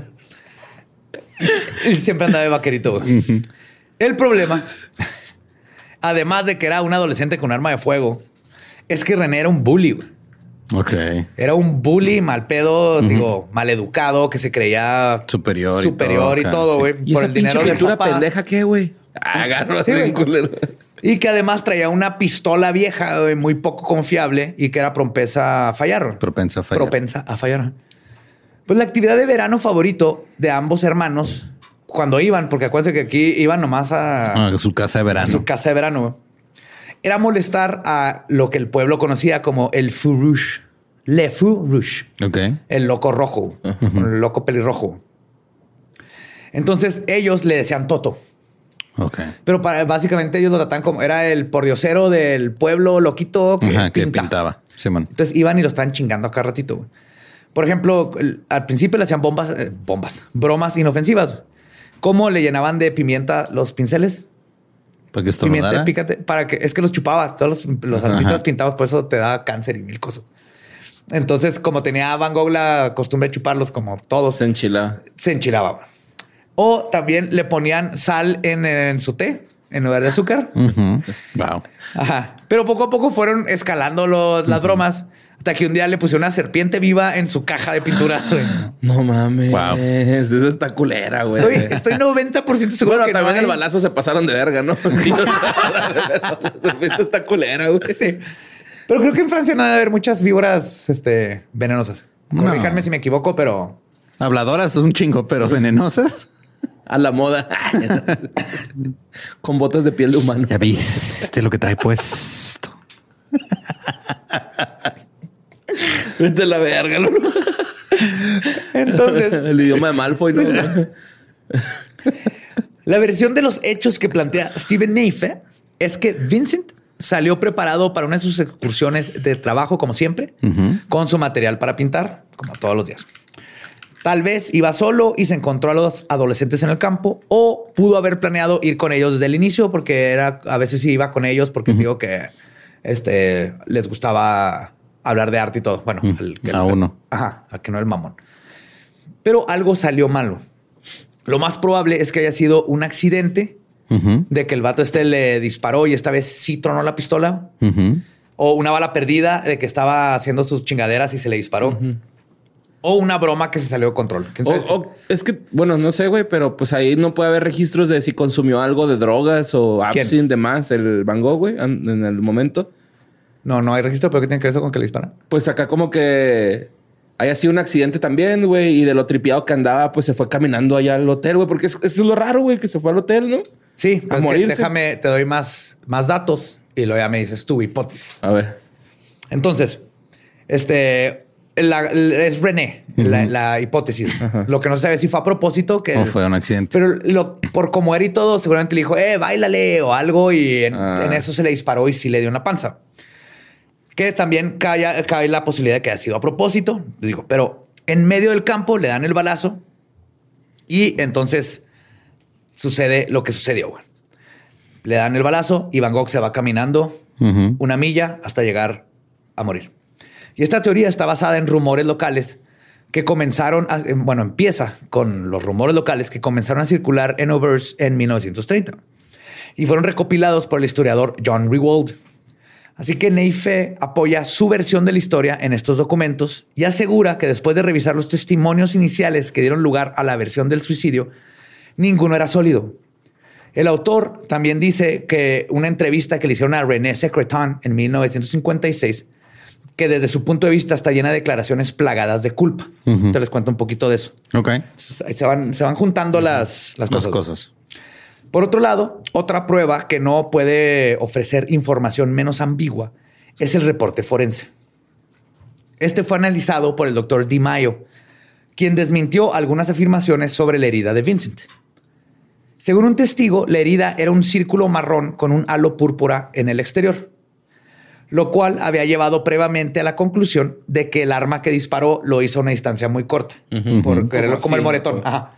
Y siempre andaba de vaquerito, güey. Uh-huh. El problema, además de que era un adolescente con arma de fuego, es que René era un bully, güey. Ok. Era un bully mal pedo, uh-huh. digo, mal educado, que se creía superior, superior y todo, güey. ¿Y por el dinero de la pendeja qué, güey? Agarro así un culero. Y que además traía una pistola vieja, güey, muy poco confiable y que era propensa a fallar. Propensa a fallar. Propensa a fallar. Pues la actividad de verano favorito de ambos hermanos, cuando iban, porque acuérdense que aquí iban nomás a... a su casa de verano. A su casa de verano, güey. Era molestar a lo que el pueblo conocía como el fou rouge. Le fou rouge. Ok. El loco rojo. Uh-huh. El loco pelirrojo. Entonces ellos le decían Toto. Ok. Pero para, básicamente ellos lo trataban como... Era el pordiosero del pueblo loquito que, Ajá, que pinta. pintaba. Sí, man. Entonces iban y lo estaban chingando a cada ratito, güey. Por ejemplo, el, al principio le hacían bombas... Eh, bombas. Bromas inofensivas. ¿Cómo le llenaban de pimienta los pinceles? ¿Para que esto Pimienta no pícate, para que es que los chupaba. Todos los, los artistas pintados, por eso te da cáncer y mil cosas. Entonces, como tenía Van Gogh la costumbre de chuparlos, como todos, se enchilaba. Se enchilaba. O también le ponían sal en, en su té en lugar de azúcar. Uh-huh. Wow. Ajá. Pero poco a poco fueron escalando los, las uh-huh. bromas. Hasta que un día le pusieron una serpiente viva en su caja de pintura. No mames. Wow. Esa está culera, güey. Estoy, estoy noventa por ciento seguro bueno, que también no hay... el balazo se pasaron de verga, ¿no? La serpiente está culera, güey. Sí. Pero creo que en Francia no debe haber muchas víboras este, venenosas. Corríjanme no. si me equivoco, pero... Habladoras un chingo, pero venenosas. A la moda. Con botas de piel de humano. Ya viste lo que trae puesto. Vete a la verga, ¿no? Entonces... El idioma de Malfoy, ¿no? La versión de los hechos que plantea Steven Neife es que Vincent salió preparado para una de sus excursiones de trabajo, como siempre, uh-huh. con su material para pintar, como todos los días. Tal vez iba solo y se encontró a los adolescentes en el campo, o pudo haber planeado ir con ellos desde el inicio, porque era a veces sí iba con ellos porque uh-huh. digo que este, les gustaba hablar de arte y todo. Bueno, el, que a el, uno. Ajá, a que no el mamón. Pero algo salió malo. Lo más probable es que haya sido un accidente uh-huh. de que el vato este le disparó y esta vez sí tronó la pistola. Uh-huh. O una bala perdida de que estaba haciendo sus chingaderas y se le disparó. Uh-huh. O una broma que se salió de control. ¿Quién sabe o, o, es que, bueno, no sé, güey, pero pues ahí no puede haber registros de si consumió algo de drogas o absinthe de más el Van Gogh, güey, en el momento. No, no hay registro, pero ¿qué tiene que ver eso con que le disparan? Pues acá como que haya sido un accidente también, güey, y de lo tripiado que andaba, pues se fue caminando allá al hotel, güey, porque eso es lo raro, güey, que se fue al hotel, ¿no? Sí, a pues déjame, te doy más, más datos y luego ya me dices tu hipótesis. A ver. Entonces, este... La, es René, uh-huh. la, la hipótesis. Uh-huh. Lo que no se sabe si fue a propósito que... O fue un accidente. Pero lo, por como era y todo, seguramente le dijo, eh, báilale o algo. Y en, ah. en eso se le disparó y sí le dio una panza. Que también cae, cae la posibilidad de que haya sido a propósito. Digo, pero en medio del campo le dan el balazo y entonces sucede lo que sucedió. Güey. Le dan el balazo y Van Gogh se va caminando uh-huh. una milla hasta llegar a morir. Y esta teoría está basada en rumores locales que comenzaron, a, bueno, empieza con los rumores locales que comenzaron a circular en Auvers en mil novecientos treinta y fueron recopilados por el historiador John Rewald. Así que Neife apoya su versión de la historia en estos documentos y asegura que después de revisar los testimonios iniciales que dieron lugar a la versión del suicidio, ninguno era sólido. El autor también dice que una entrevista que le hicieron a René Secretan en mil novecientos cincuenta y seis, que desde su punto de vista está llena de declaraciones plagadas de culpa. Uh-huh. Te les cuento un poquito de eso. Ok. Se van, se van juntando uh-huh. las, las, las cosas. cosas. Por otro lado, otra prueba que no puede ofrecer información menos ambigua es el reporte forense. Este fue analizado por el doctor Di Maio, quien desmintió algunas afirmaciones sobre la herida de Vincent. Según un testigo, la herida era un círculo marrón con un halo púrpura en el exterior, lo cual había llevado previamente a la conclusión de que el arma que disparó lo hizo a una distancia muy corta, uh-huh. porque era como el moretón. Ajá.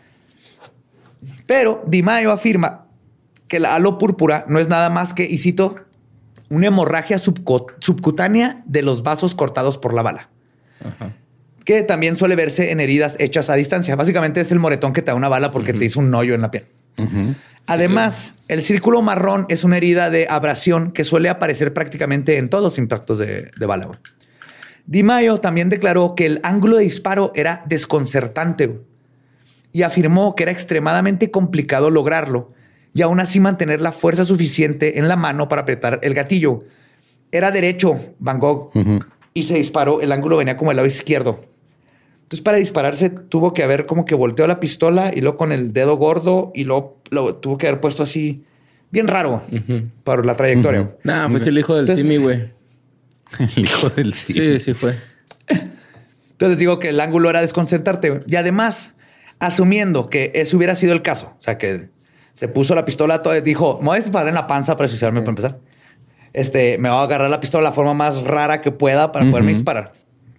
Pero Di Maio afirma que el halo púrpura no es nada más que, y cito, una hemorragia subco- subcutánea de los vasos cortados por la bala, uh-huh. que también suele verse en heridas hechas a distancia. Básicamente es el moretón que te da una bala porque uh-huh. te hizo un hoyo en la piel. Uh-huh. Además, sí, el círculo marrón es una herida de abrasión que suele aparecer prácticamente en todos los impactos de, de bala. Di Maio también declaró que el ángulo de disparo era desconcertante, güey, y afirmó que era extremadamente complicado lograrlo y aún así mantener la fuerza suficiente en la mano para apretar el gatillo. Era derecho Van Gogh uh-huh. y se disparó. El ángulo venía como el lado izquierdo. Entonces, para dispararse, tuvo que haber como que volteó la pistola y luego con el dedo gordo y luego lo tuvo que haber puesto así bien raro uh-huh. para la trayectoria. Uh-huh. Nah, fue el hijo del Entonces, Simi, güey. El hijo del Simi. Sí, sí fue. Entonces digo que el ángulo era desconcertarte. Güey. Y además, asumiendo que eso hubiera sido el caso, o sea, que se puso la pistola, todo, dijo, me voy a disparar en la panza para suicidarme uh-huh. para empezar. Este, me voy a agarrar la pistola de la forma más rara que pueda para uh-huh. poderme disparar.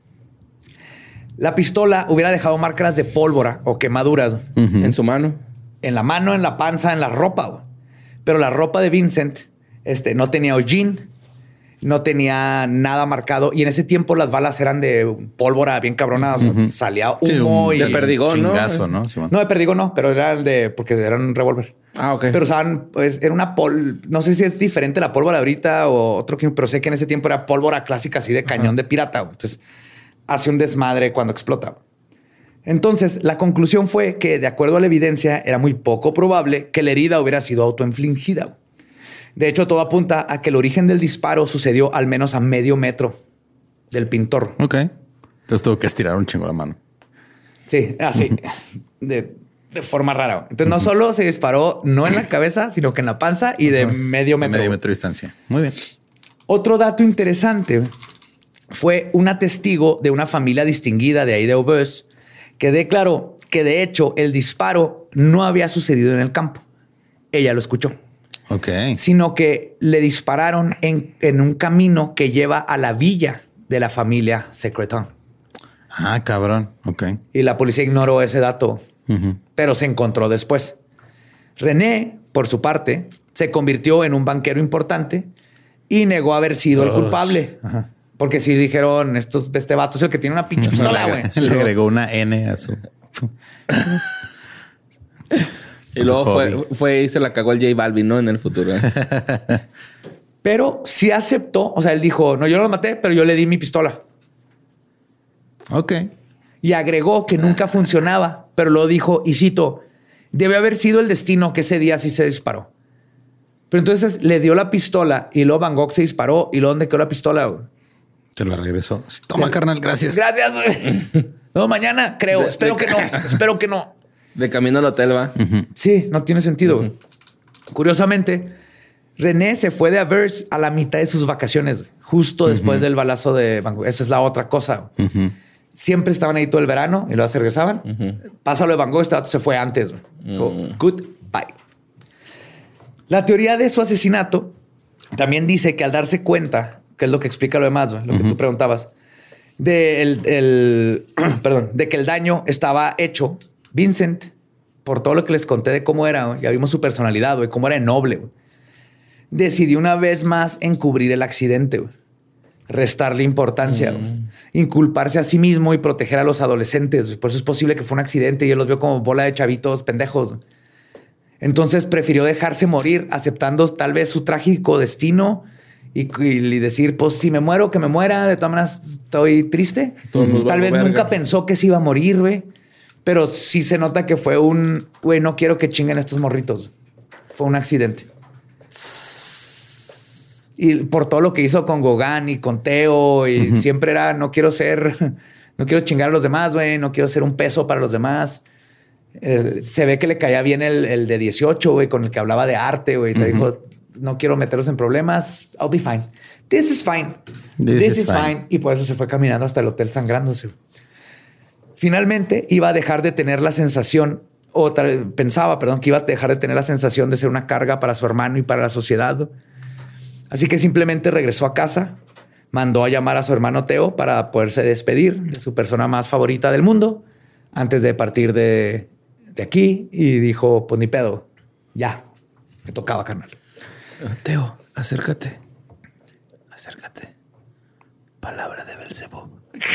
La pistola hubiera dejado marcas de pólvora o quemaduras uh-huh. en su mano. En la mano, en la panza, en la ropa. Güey. Pero la ropa de Vincent este, no tenía hollín, no tenía nada marcado. Y en ese tiempo las balas eran de pólvora bien cabrona. O sea, uh-huh. salía humo sí, un, y... De perdigón, chingazo, ¿no? ¿no? No, de perdigón no, pero era el de... Porque era un revólver. Ah, ok. Pero usaban... Pues, era una pol... No sé si es diferente la pólvora ahorita o otro... Pero sé que en ese tiempo era pólvora clásica así de cañón uh-huh. de pirata. Güey. Entonces... hace un desmadre cuando explota. Entonces, la conclusión fue que, de acuerdo a la evidencia, era muy poco probable que la herida hubiera sido autoinfligida. De hecho, todo apunta a que el origen del disparo sucedió al menos a medio metro del pintor. Ok. Entonces tuvo que estirar un chingo la mano. Sí, así. Uh-huh. de, de forma rara. Entonces, uh-huh. no solo se disparó no en la cabeza, sino que en la panza y de uh-huh. medio metro. Medio metro de distancia. Muy bien. Otro dato interesante fue una testigo de una familia distinguida de ahí de Auvers que declaró que de hecho el disparo no había sucedido en el campo. Ella lo escuchó. Ok. Sino que le dispararon en, en un camino que lleva a la villa de la familia Secreton. Ah, cabrón. Ok. Y la policía ignoró ese dato, uh-huh. pero se encontró después. René, por su parte, se convirtió en un banquero importante y negó haber sido oh. el culpable. Ajá. Porque si dijeron, estos, este vato es el que tiene una pinche pistola, güey. Le, le agregó una N a su... y a luego su fue, fue y se la cagó el J Balvin, ¿no? En el futuro. Pero sí aceptó. O sea, él dijo, no, yo no lo maté, pero yo le di mi pistola. Ok. Y agregó que nunca funcionaba, pero lo dijo, y cito, debe haber sido el destino que ese día sí se disparó. Pero entonces le dio la pistola y luego Van Gogh se disparó. ¿Y luego dónde quedó la pistola, güey? Se la regresó. Toma, carnal, gracias. Gracias, güey. No, mañana creo. De, espero de, que no. Espero que no. De camino al hotel va. Uh-huh. Sí, no tiene sentido. Uh-huh. Curiosamente, René se fue de Auvers a la mitad de sus vacaciones, justo uh-huh. después del balazo de Van Gogh. Esa es la otra cosa. Uh-huh. Siempre estaban ahí todo el verano y luego se regresaban. Uh-huh. Pasa lo de Van Gogh, este se fue antes. Uh-huh. So, goodbye. La teoría de su asesinato también dice que al darse cuenta, que es lo que explica lo demás, lo uh-huh. que tú preguntabas, de, el, el, perdón, de que el daño estaba hecho, Vincent, por todo lo que les conté de cómo era, ya vimos su personalidad, güey, cómo era noble, güey, decidió una vez más encubrir el accidente, güey, restarle importancia, uh-huh. güey, inculparse a sí mismo y proteger a los adolescentes. Güey. Por eso es posible que fue un accidente y él los vio como bola de chavitos pendejos. Güey. Entonces prefirió dejarse morir, aceptando tal vez su trágico destino y, y decir, pues si me muero, que me muera. De todas maneras, estoy triste. Uh-huh. Tal vez verga. Nunca pensó que se iba a morir, güey. Pero sí se nota que fue un, güey, no quiero que chinguen estos morritos. Fue un accidente. Y por todo lo que hizo con Gauguin y con Theo, y uh-huh. siempre era, no quiero ser, no quiero chingar a los demás, güey, no quiero ser un peso para los demás. Eh, se ve que le caía bien el, el de dieciocho, güey, con el que hablaba de arte, güey. Te uh-huh. dijo, no quiero meterlos en problemas. I'll be fine. This is fine. This, This is, is fine. fine. Y por eso se fue caminando hasta el hotel sangrándose. Finalmente iba a dejar de tener la sensación, o tal, pensaba, perdón, que iba a dejar de tener la sensación de ser una carga para su hermano y para la sociedad. Así que simplemente regresó a casa, mandó a llamar a su hermano Theo para poderse despedir de su persona más favorita del mundo antes de partir de, de aquí, y dijo, pues ni pedo, ya, me tocaba, carnal. Theo, acércate, acércate. Palabra de Belzebú.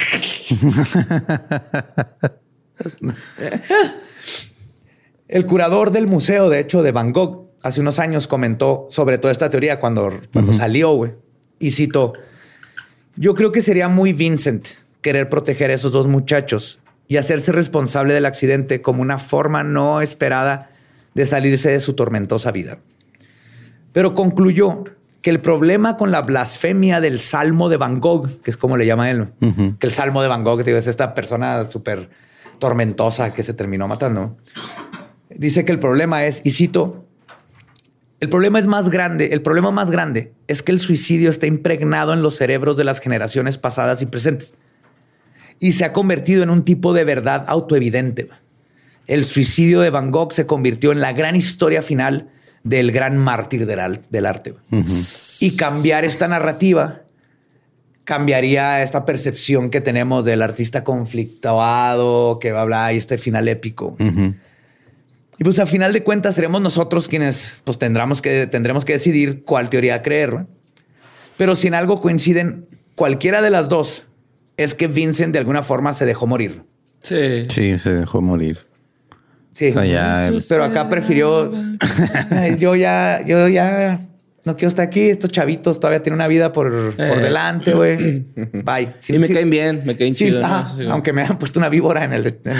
El curador del museo, de hecho, de Van Gogh, hace unos años comentó sobre toda esta teoría cuando, cuando uh-huh. salió, güey. Y citó, Yo creo que sería muy Vincent querer proteger a esos dos muchachos y hacerse responsable del accidente como una forma no esperada de salirse de su tormentosa vida. Pero concluyó que el problema con la blasfemia del Salmo de Van Gogh, que es como le llama él, uh-huh. que el Salmo de Van Gogh digo, es esta persona súper tormentosa que se terminó matando. Dice que el problema es, y cito, el problema es más grande, el problema más grande es que el suicidio está impregnado en los cerebros de las generaciones pasadas y presentes y se ha convertido en un tipo de verdad autoevidente. El suicidio de Van Gogh se convirtió en la gran historia final del gran mártir del, al- del arte. Uh-huh. Y cambiar esta narrativa cambiaría esta percepción que tenemos del artista conflictuado, que va a hablar y este final épico. Uh-huh. Y pues a final de cuentas seremos nosotros quienes pues tendremos que, tendremos que decidir cuál teoría creer, ¿no? Pero si en algo coinciden cualquiera de las dos, es que Vincent de alguna forma se dejó morir. Sí. Sí, se dejó morir. Sí. O sea, ya el... Pero acá prefirió... yo ya... Yo ya... No quiero estar aquí. Estos chavitos todavía tienen una vida por, eh. por delante, güey. Bye. Sí, y me sí, caen bien. Me caen sí, chido. Ajá, ¿no? Sí, aunque me hayan puesto una víbora en, el, en,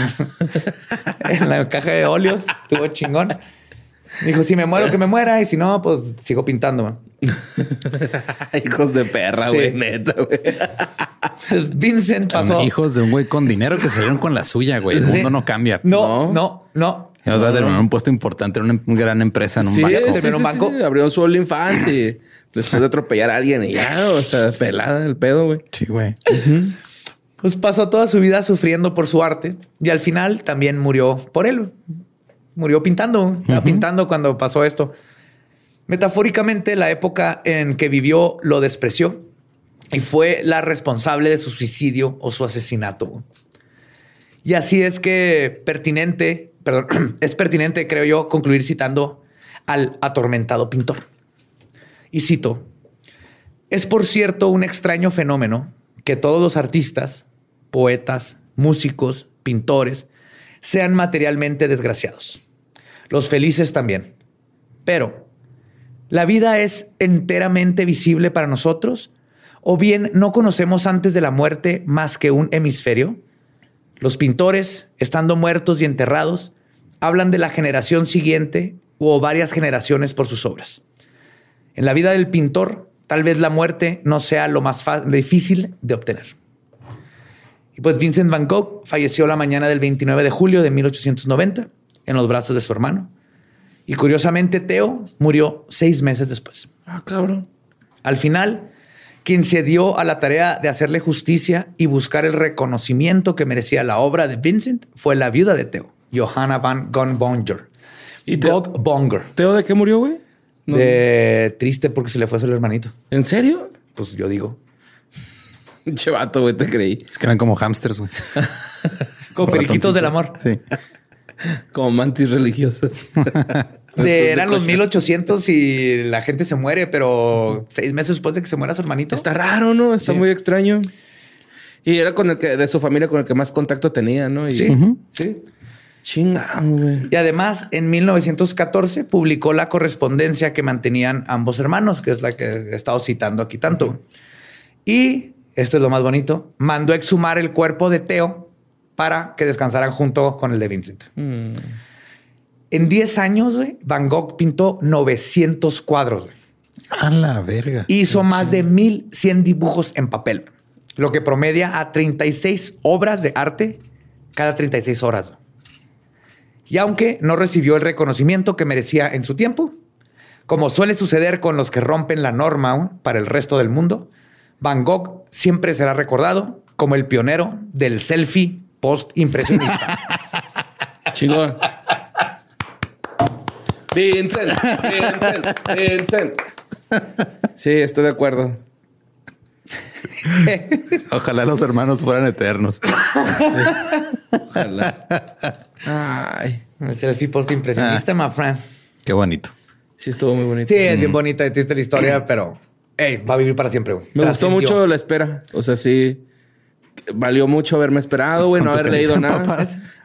en la caja de óleos. Estuvo chingón. Dijo, si me muero, que me muera. Y si no, pues sigo pintando. Hijos de perra, güey. Sí. Neta, güey. Vincent pasó... Son hijos de un güey con dinero que salieron con la suya, güey. El sí. mundo no cambia. No, no, no. O sea, terminó en un puesto importante en una gran empresa, en un sí, banco. Sí, sí, un banco. Sí, abrió su OnlyFans y después de atropellar a alguien y ya, o sea, pelada el pedo, güey. Sí, güey. Uh-huh. Pues pasó toda su vida sufriendo por su arte y al final también murió por él. Murió pintando, uh-huh. pintando cuando pasó esto. Metafóricamente, la época en que vivió lo despreció y fue la responsable de su suicidio o su asesinato. Y así es que pertinente... Perdón, es pertinente, creo yo, concluir citando al atormentado pintor. Y cito, es por cierto un extraño fenómeno que todos los artistas, poetas, músicos, pintores, sean materialmente desgraciados. Los felices también. Pero, ¿la vida es enteramente visible para nosotros? ¿O bien no conocemos antes de la muerte más que un hemisferio? Los pintores, estando muertos y enterrados, hablan de la generación siguiente o varias generaciones por sus obras. En la vida del pintor, tal vez la muerte no sea lo más difícil de obtener. Y pues Vincent Van Gogh falleció la mañana del veintinueve de julio de mil ochocientos noventa en los brazos de su hermano. Y curiosamente, Theo murió seis meses después. Ah, cabrón. Al final... quien se dio a la tarea de hacerle justicia y buscar el reconocimiento que merecía la obra de Vincent fue la viuda de Theo, Johanna van Gogh-Bonger. ¿Y Gogh-Bonger? ¿Theo de qué murió, güey? No. De triste porque se le fue a su hermanito. ¿En serio? Pues yo digo. Che vato, güey, te creí. Es que eran como hámsters, güey. Como periquitos del amor. Sí. Como mantis religiosas. De, eran los mil ochocientos y la gente se muere, pero seis meses después de que se muera su hermanito. Está raro, ¿no? Está sí. muy extraño. Y era con el que de su familia con el que más contacto tenía, ¿no? Y, sí. Uh-huh. Sí. Chingado, güey. Y además, en mil novecientos catorce publicó la correspondencia que mantenían ambos hermanos, que es la que he estado citando aquí tanto. Uh-huh. Y esto es lo más bonito. Mandó exhumar el cuerpo de Theo para que descansaran junto con el de Vincent. Mm. En diez años, güey, Van Gogh pintó novecientos cuadros. Güey. A la verga. Hizo más de mil cien dibujos en papel, lo que promedia a treinta y seis obras de arte cada treinta y seis horas. Güey. Y aunque no recibió el reconocimiento que merecía en su tiempo, como suele suceder con los que rompen la norma güey, para el resto del mundo, Van Gogh siempre será recordado como el pionero del selfie post-impresionista. Chingón. Vincent, Vincent, Vincent. Sí, estoy de acuerdo. Ojalá los hermanos fueran eternos. Sí. Ojalá. Ay, el selfie post-impresionista, ah. my friend. Qué bonito. Sí, estuvo muy bonito. Sí, es mm. bien bonita y triste la historia, pero hey, va a vivir para siempre, güey. Me gustó mucho la espera. O sea, sí, valió mucho haberme esperado, güey, no haber leído nada.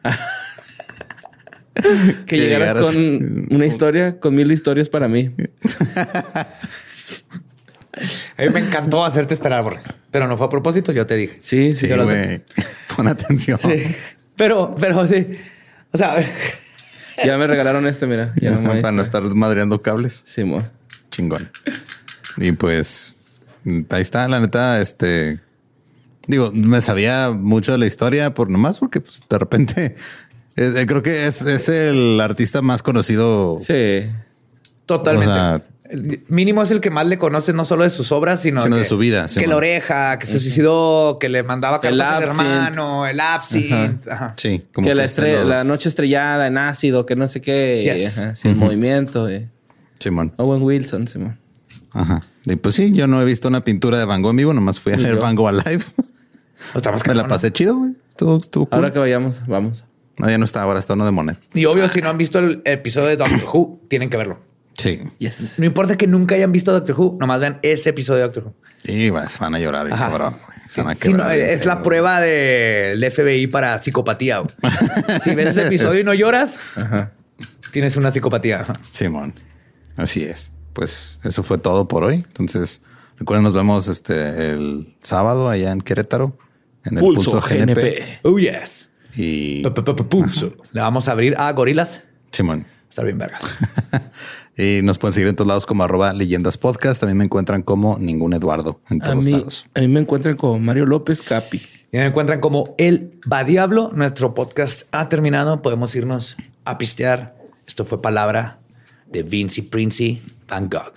Que, que llegaras, llegaras con una historia, con mil historias para mí. A mí me encantó hacerte esperar, Borre. Pero no fue a propósito, yo te dije. Sí, sí, Sí, güey. Pon atención. Sí. Pero, pero sí. O sea, ya me regalaron este, mira. Ya no me Para no estar madreando cables. Sí, mo. Chingón. Y pues ahí está, la neta, este... Digo, me sabía mucho de la historia por nomás porque pues, de repente eh, creo que es, es el artista más conocido. Sí. totalmente. O sea, mínimo es el que más le conoce, no solo de sus obras, sino, sino que, de su vida. Sí, que la man. oreja, que se suicidó, que le mandaba El cartas al absinthe. hermano, el absinthe. Ajá. Sí, como Que la, están estre- los- la noche estrellada en ácido, que no sé qué. Yes. Ajá, sin movimiento. eh. Simón. Owen Wilson, Simón. Ajá. Y pues sí, yo no he visto una pintura de Van Gogh en vivo, nomás fui a Ni ver yo. Van Gogh Alive. O está más Me la cabrón, ¿no? pasé chido, güey. Estuvo, estuvo cool. Ahora que vayamos, vamos. No, ya no está, ahora está uno de Monet. Y obvio, si no han visto el episodio de Doctor Who, tienen que verlo. Sí. Yes. No importa que nunca hayan visto Doctor Who, nomás vean ese episodio de Doctor Who. Y pues, van a llorar, Ajá. cabrón. güey. Se van a Sí, no, quebrar bien es feo, la güey. prueba del F B I para psicopatía. güey. Si ves ese episodio y no lloras, Ajá. tienes una psicopatía. Ajá. Simón. Así es. Pues eso fue todo por hoy. Entonces, recuerden, nos vemos este el sábado allá en Querétaro, en el Pulso, Pulso, G N P. Oh, yes. Y P- p- p- Pulso. Le vamos a abrir a Gorilas. Simón. Estar bien verga. Y nos pueden seguir en todos lados como arroba leyendas podcast. También me encuentran como ningún Eduardo en A todos mí, lados. a mí me encuentran con Mario López Capi. Y me encuentran como El Va Diablo. Nuestro podcast ha terminado. Podemos irnos a pistear. Esto fue palabra de Vinci Princi Van Gogh.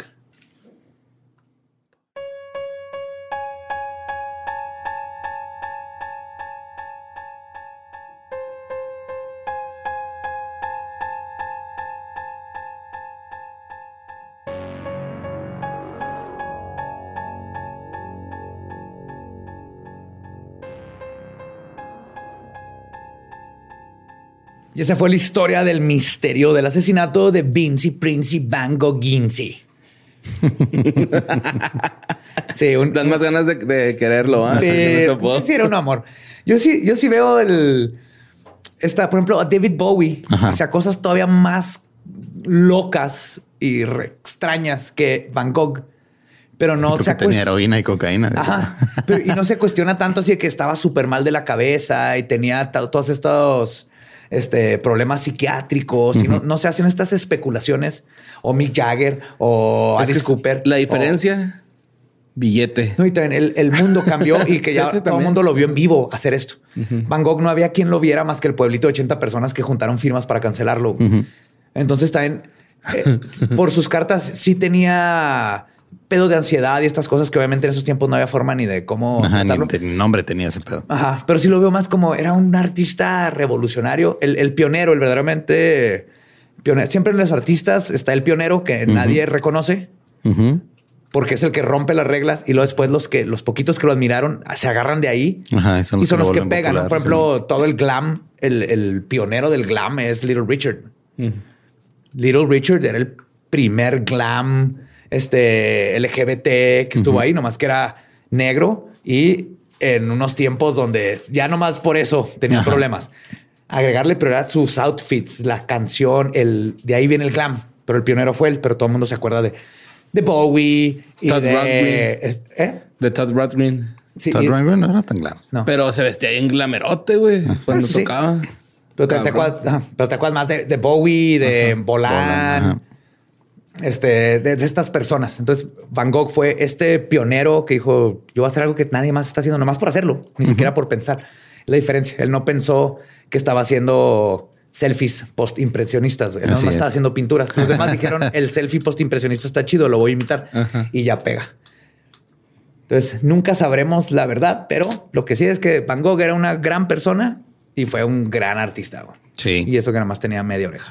Y esa fue la historia del misterio del asesinato de Vinci Princi Van Gogh Ginzi. Sí, un, Dan más ganas de, de quererlo, ¿ah? sí, Que no se puede. sí, era un amor. Yo sí, yo sí veo el... Esta, por ejemplo, a David Bowie. Ajá. Hacía cosas todavía más locas y re extrañas que Van Gogh. Pero no Porque se ha tenía cuest- heroína y cocaína. Ajá. Pero- y no se cuestiona tanto así de que estaba súper mal de la cabeza y tenía to- todos estos este, problemas psiquiátricos. Y no, no se hacen estas especulaciones. O Mick Jagger o Es Alice que Cooper. La o- diferencia, billete. no, y también el, el mundo cambió y que Sí, ya sí, todo el también. mundo lo vio en vivo hacer esto. Van Gogh no había quien lo viera más que el pueblito de ochenta personas que juntaron firmas para cancelarlo. Entonces también eh, por sus cartas sí tenía pedo de ansiedad y estas cosas que obviamente en esos tiempos no había forma ni de cómo Ajá, ni, tratarlo. te- ni nombre tenía ese pedo. Ajá, pero sí lo veo más como era un artista revolucionario, el, el pionero, el verdaderamente pionero. Siempre en los artistas está el pionero que nadie reconoce. Ujú. Porque es el que rompe las reglas y luego después los que los poquitos que lo admiraron se agarran de ahí Ajá, y son y los son que los lo que vuelven pegan. ¿no? popular, Por ejemplo, todo el glam, el, el pionero del glam es Little Richard. Little Richard era el primer glam este, L G B T que estuvo ahí, nomás que era negro y en unos tiempos donde ya nomás por eso tenían Ajá. problemas. Agregarle prioridad sus outfits, la canción, el de ahí viene el glam, pero el pionero fue él, pero todo el mundo se acuerda de, de Bowie y Todd de Rundgren. es- ¿eh? De Todd Rundgren. Sí, Todd y- Rundgren no era tan claro. no. Pero se vestía en glamerote, güey. Cuando Ah, sí. tocaba. Pero te, te Cabrón. acuerdas, ajá, pero te acuerdas más de, de Bowie, de Bolan, Bolan, ajá. este, de, de estas personas. Entonces, Van Gogh fue este pionero que dijo: yo voy a hacer algo que nadie más está haciendo, nomás por hacerlo, ni siquiera por pensar. La diferencia, él no pensó que estaba haciendo selfies post-impresionistas. Él Así no es. estaba haciendo pinturas. Los demás dijeron: el selfie post-impresionista está chido, lo voy a imitar. Ajá. Y ya pega. Entonces, nunca sabremos la verdad, pero lo que sí es que Van Gogh era una gran persona y fue un gran artista. güey. Sí. Y eso que nada más tenía media oreja.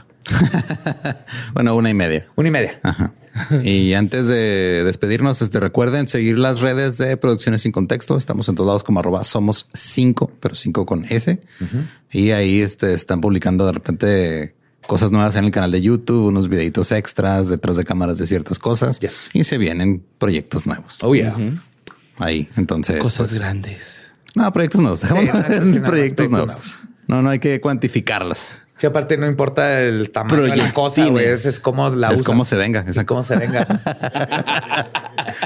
Bueno, una y media. Una y media. Ajá. Y antes de despedirnos, este, recuerden seguir las redes de Producciones Sin Contexto. Estamos en todos lados como arroba somos cinco, pero cinco con S. Y ahí este, están publicando de repente cosas nuevas en el canal de YouTube, unos videitos extras detrás de cámaras de ciertas cosas. Yes. Y se vienen proyectos nuevos Oh, yeah. ahí. Entonces, Cosas pues, grandes. no, proyectos nuevos. Dejemos Sí, no, sí, nada más proyectos proyectos nuevos. nuevos. No, no hay que cuantificarlas. Sí, aparte no importa el tamaño de la cosa, güey. Es, es cómo la es usas. como se venga. Y Exacto. cómo se venga.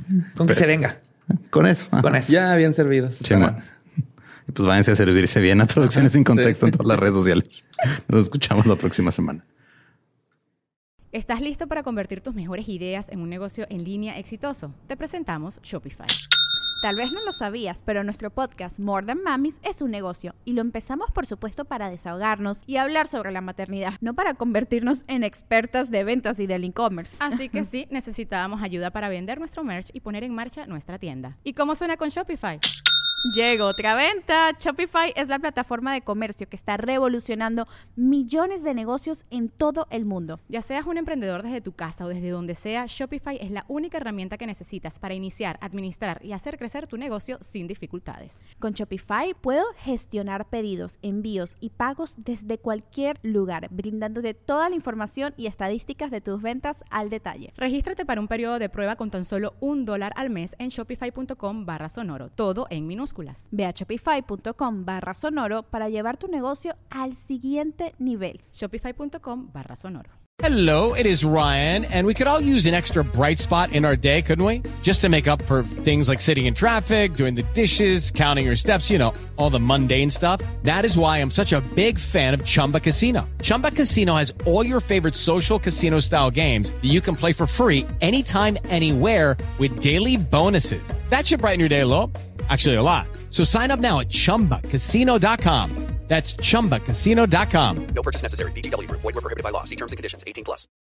Con que pero, se venga. Con eso. Ajá. Con eso. Ya bien servidos. Sí, bueno. Y pues váyanse a servirse bien a Producciones Sin Contexto sí. en todas las redes sociales. Nos escuchamos la próxima semana. ¿Estás listo para convertir tus mejores ideas en un negocio en línea exitoso? Te presentamos Shopify. Tal vez no lo sabías, pero nuestro podcast More Than Mamis es un negocio y lo empezamos por supuesto para desahogarnos y hablar sobre la maternidad, no para convertirnos en expertas de ventas y del e-commerce. Así que sí, necesitábamos ayuda para vender nuestro merch y poner en marcha nuestra tienda. ¿Y cómo suena con Shopify? Llegó otra venta. Shopify es la plataforma de comercio que está revolucionando millones de negocios en todo el mundo. Ya seas un emprendedor desde tu casa o desde donde sea, Shopify es la única herramienta que necesitas para iniciar, administrar y hacer crecer tu negocio sin dificultades. Con Shopify puedo gestionar pedidos, envíos y pagos desde cualquier lugar, brindándote toda la información y estadísticas de tus ventas al detalle. Regístrate para un periodo de prueba con tan solo un dólar al mes en shopify.com barra sonoro, todo en minúsculas. Ve a shopify.com barra sonoro para llevar tu negocio al siguiente nivel. Shopify.com barra sonoro. Hello, it is Ryan, and we could all use an extra bright spot in our day, couldn't we? Just to make up for things like sitting in traffic, doing the dishes, counting your steps, you know, all the mundane stuff. That is why I'm such a big fan of Chumba Casino. Chumba Casino has all your favorite social casino-style games that you can play for free anytime, anywhere with daily bonuses. That should brighten your day a little. Actually, a lot. So sign up now at chumba casino dot com. That's chumba casino dot com. No purchase necessary. V G W Group. Void where prohibited by law. See terms and conditions. eighteen plus.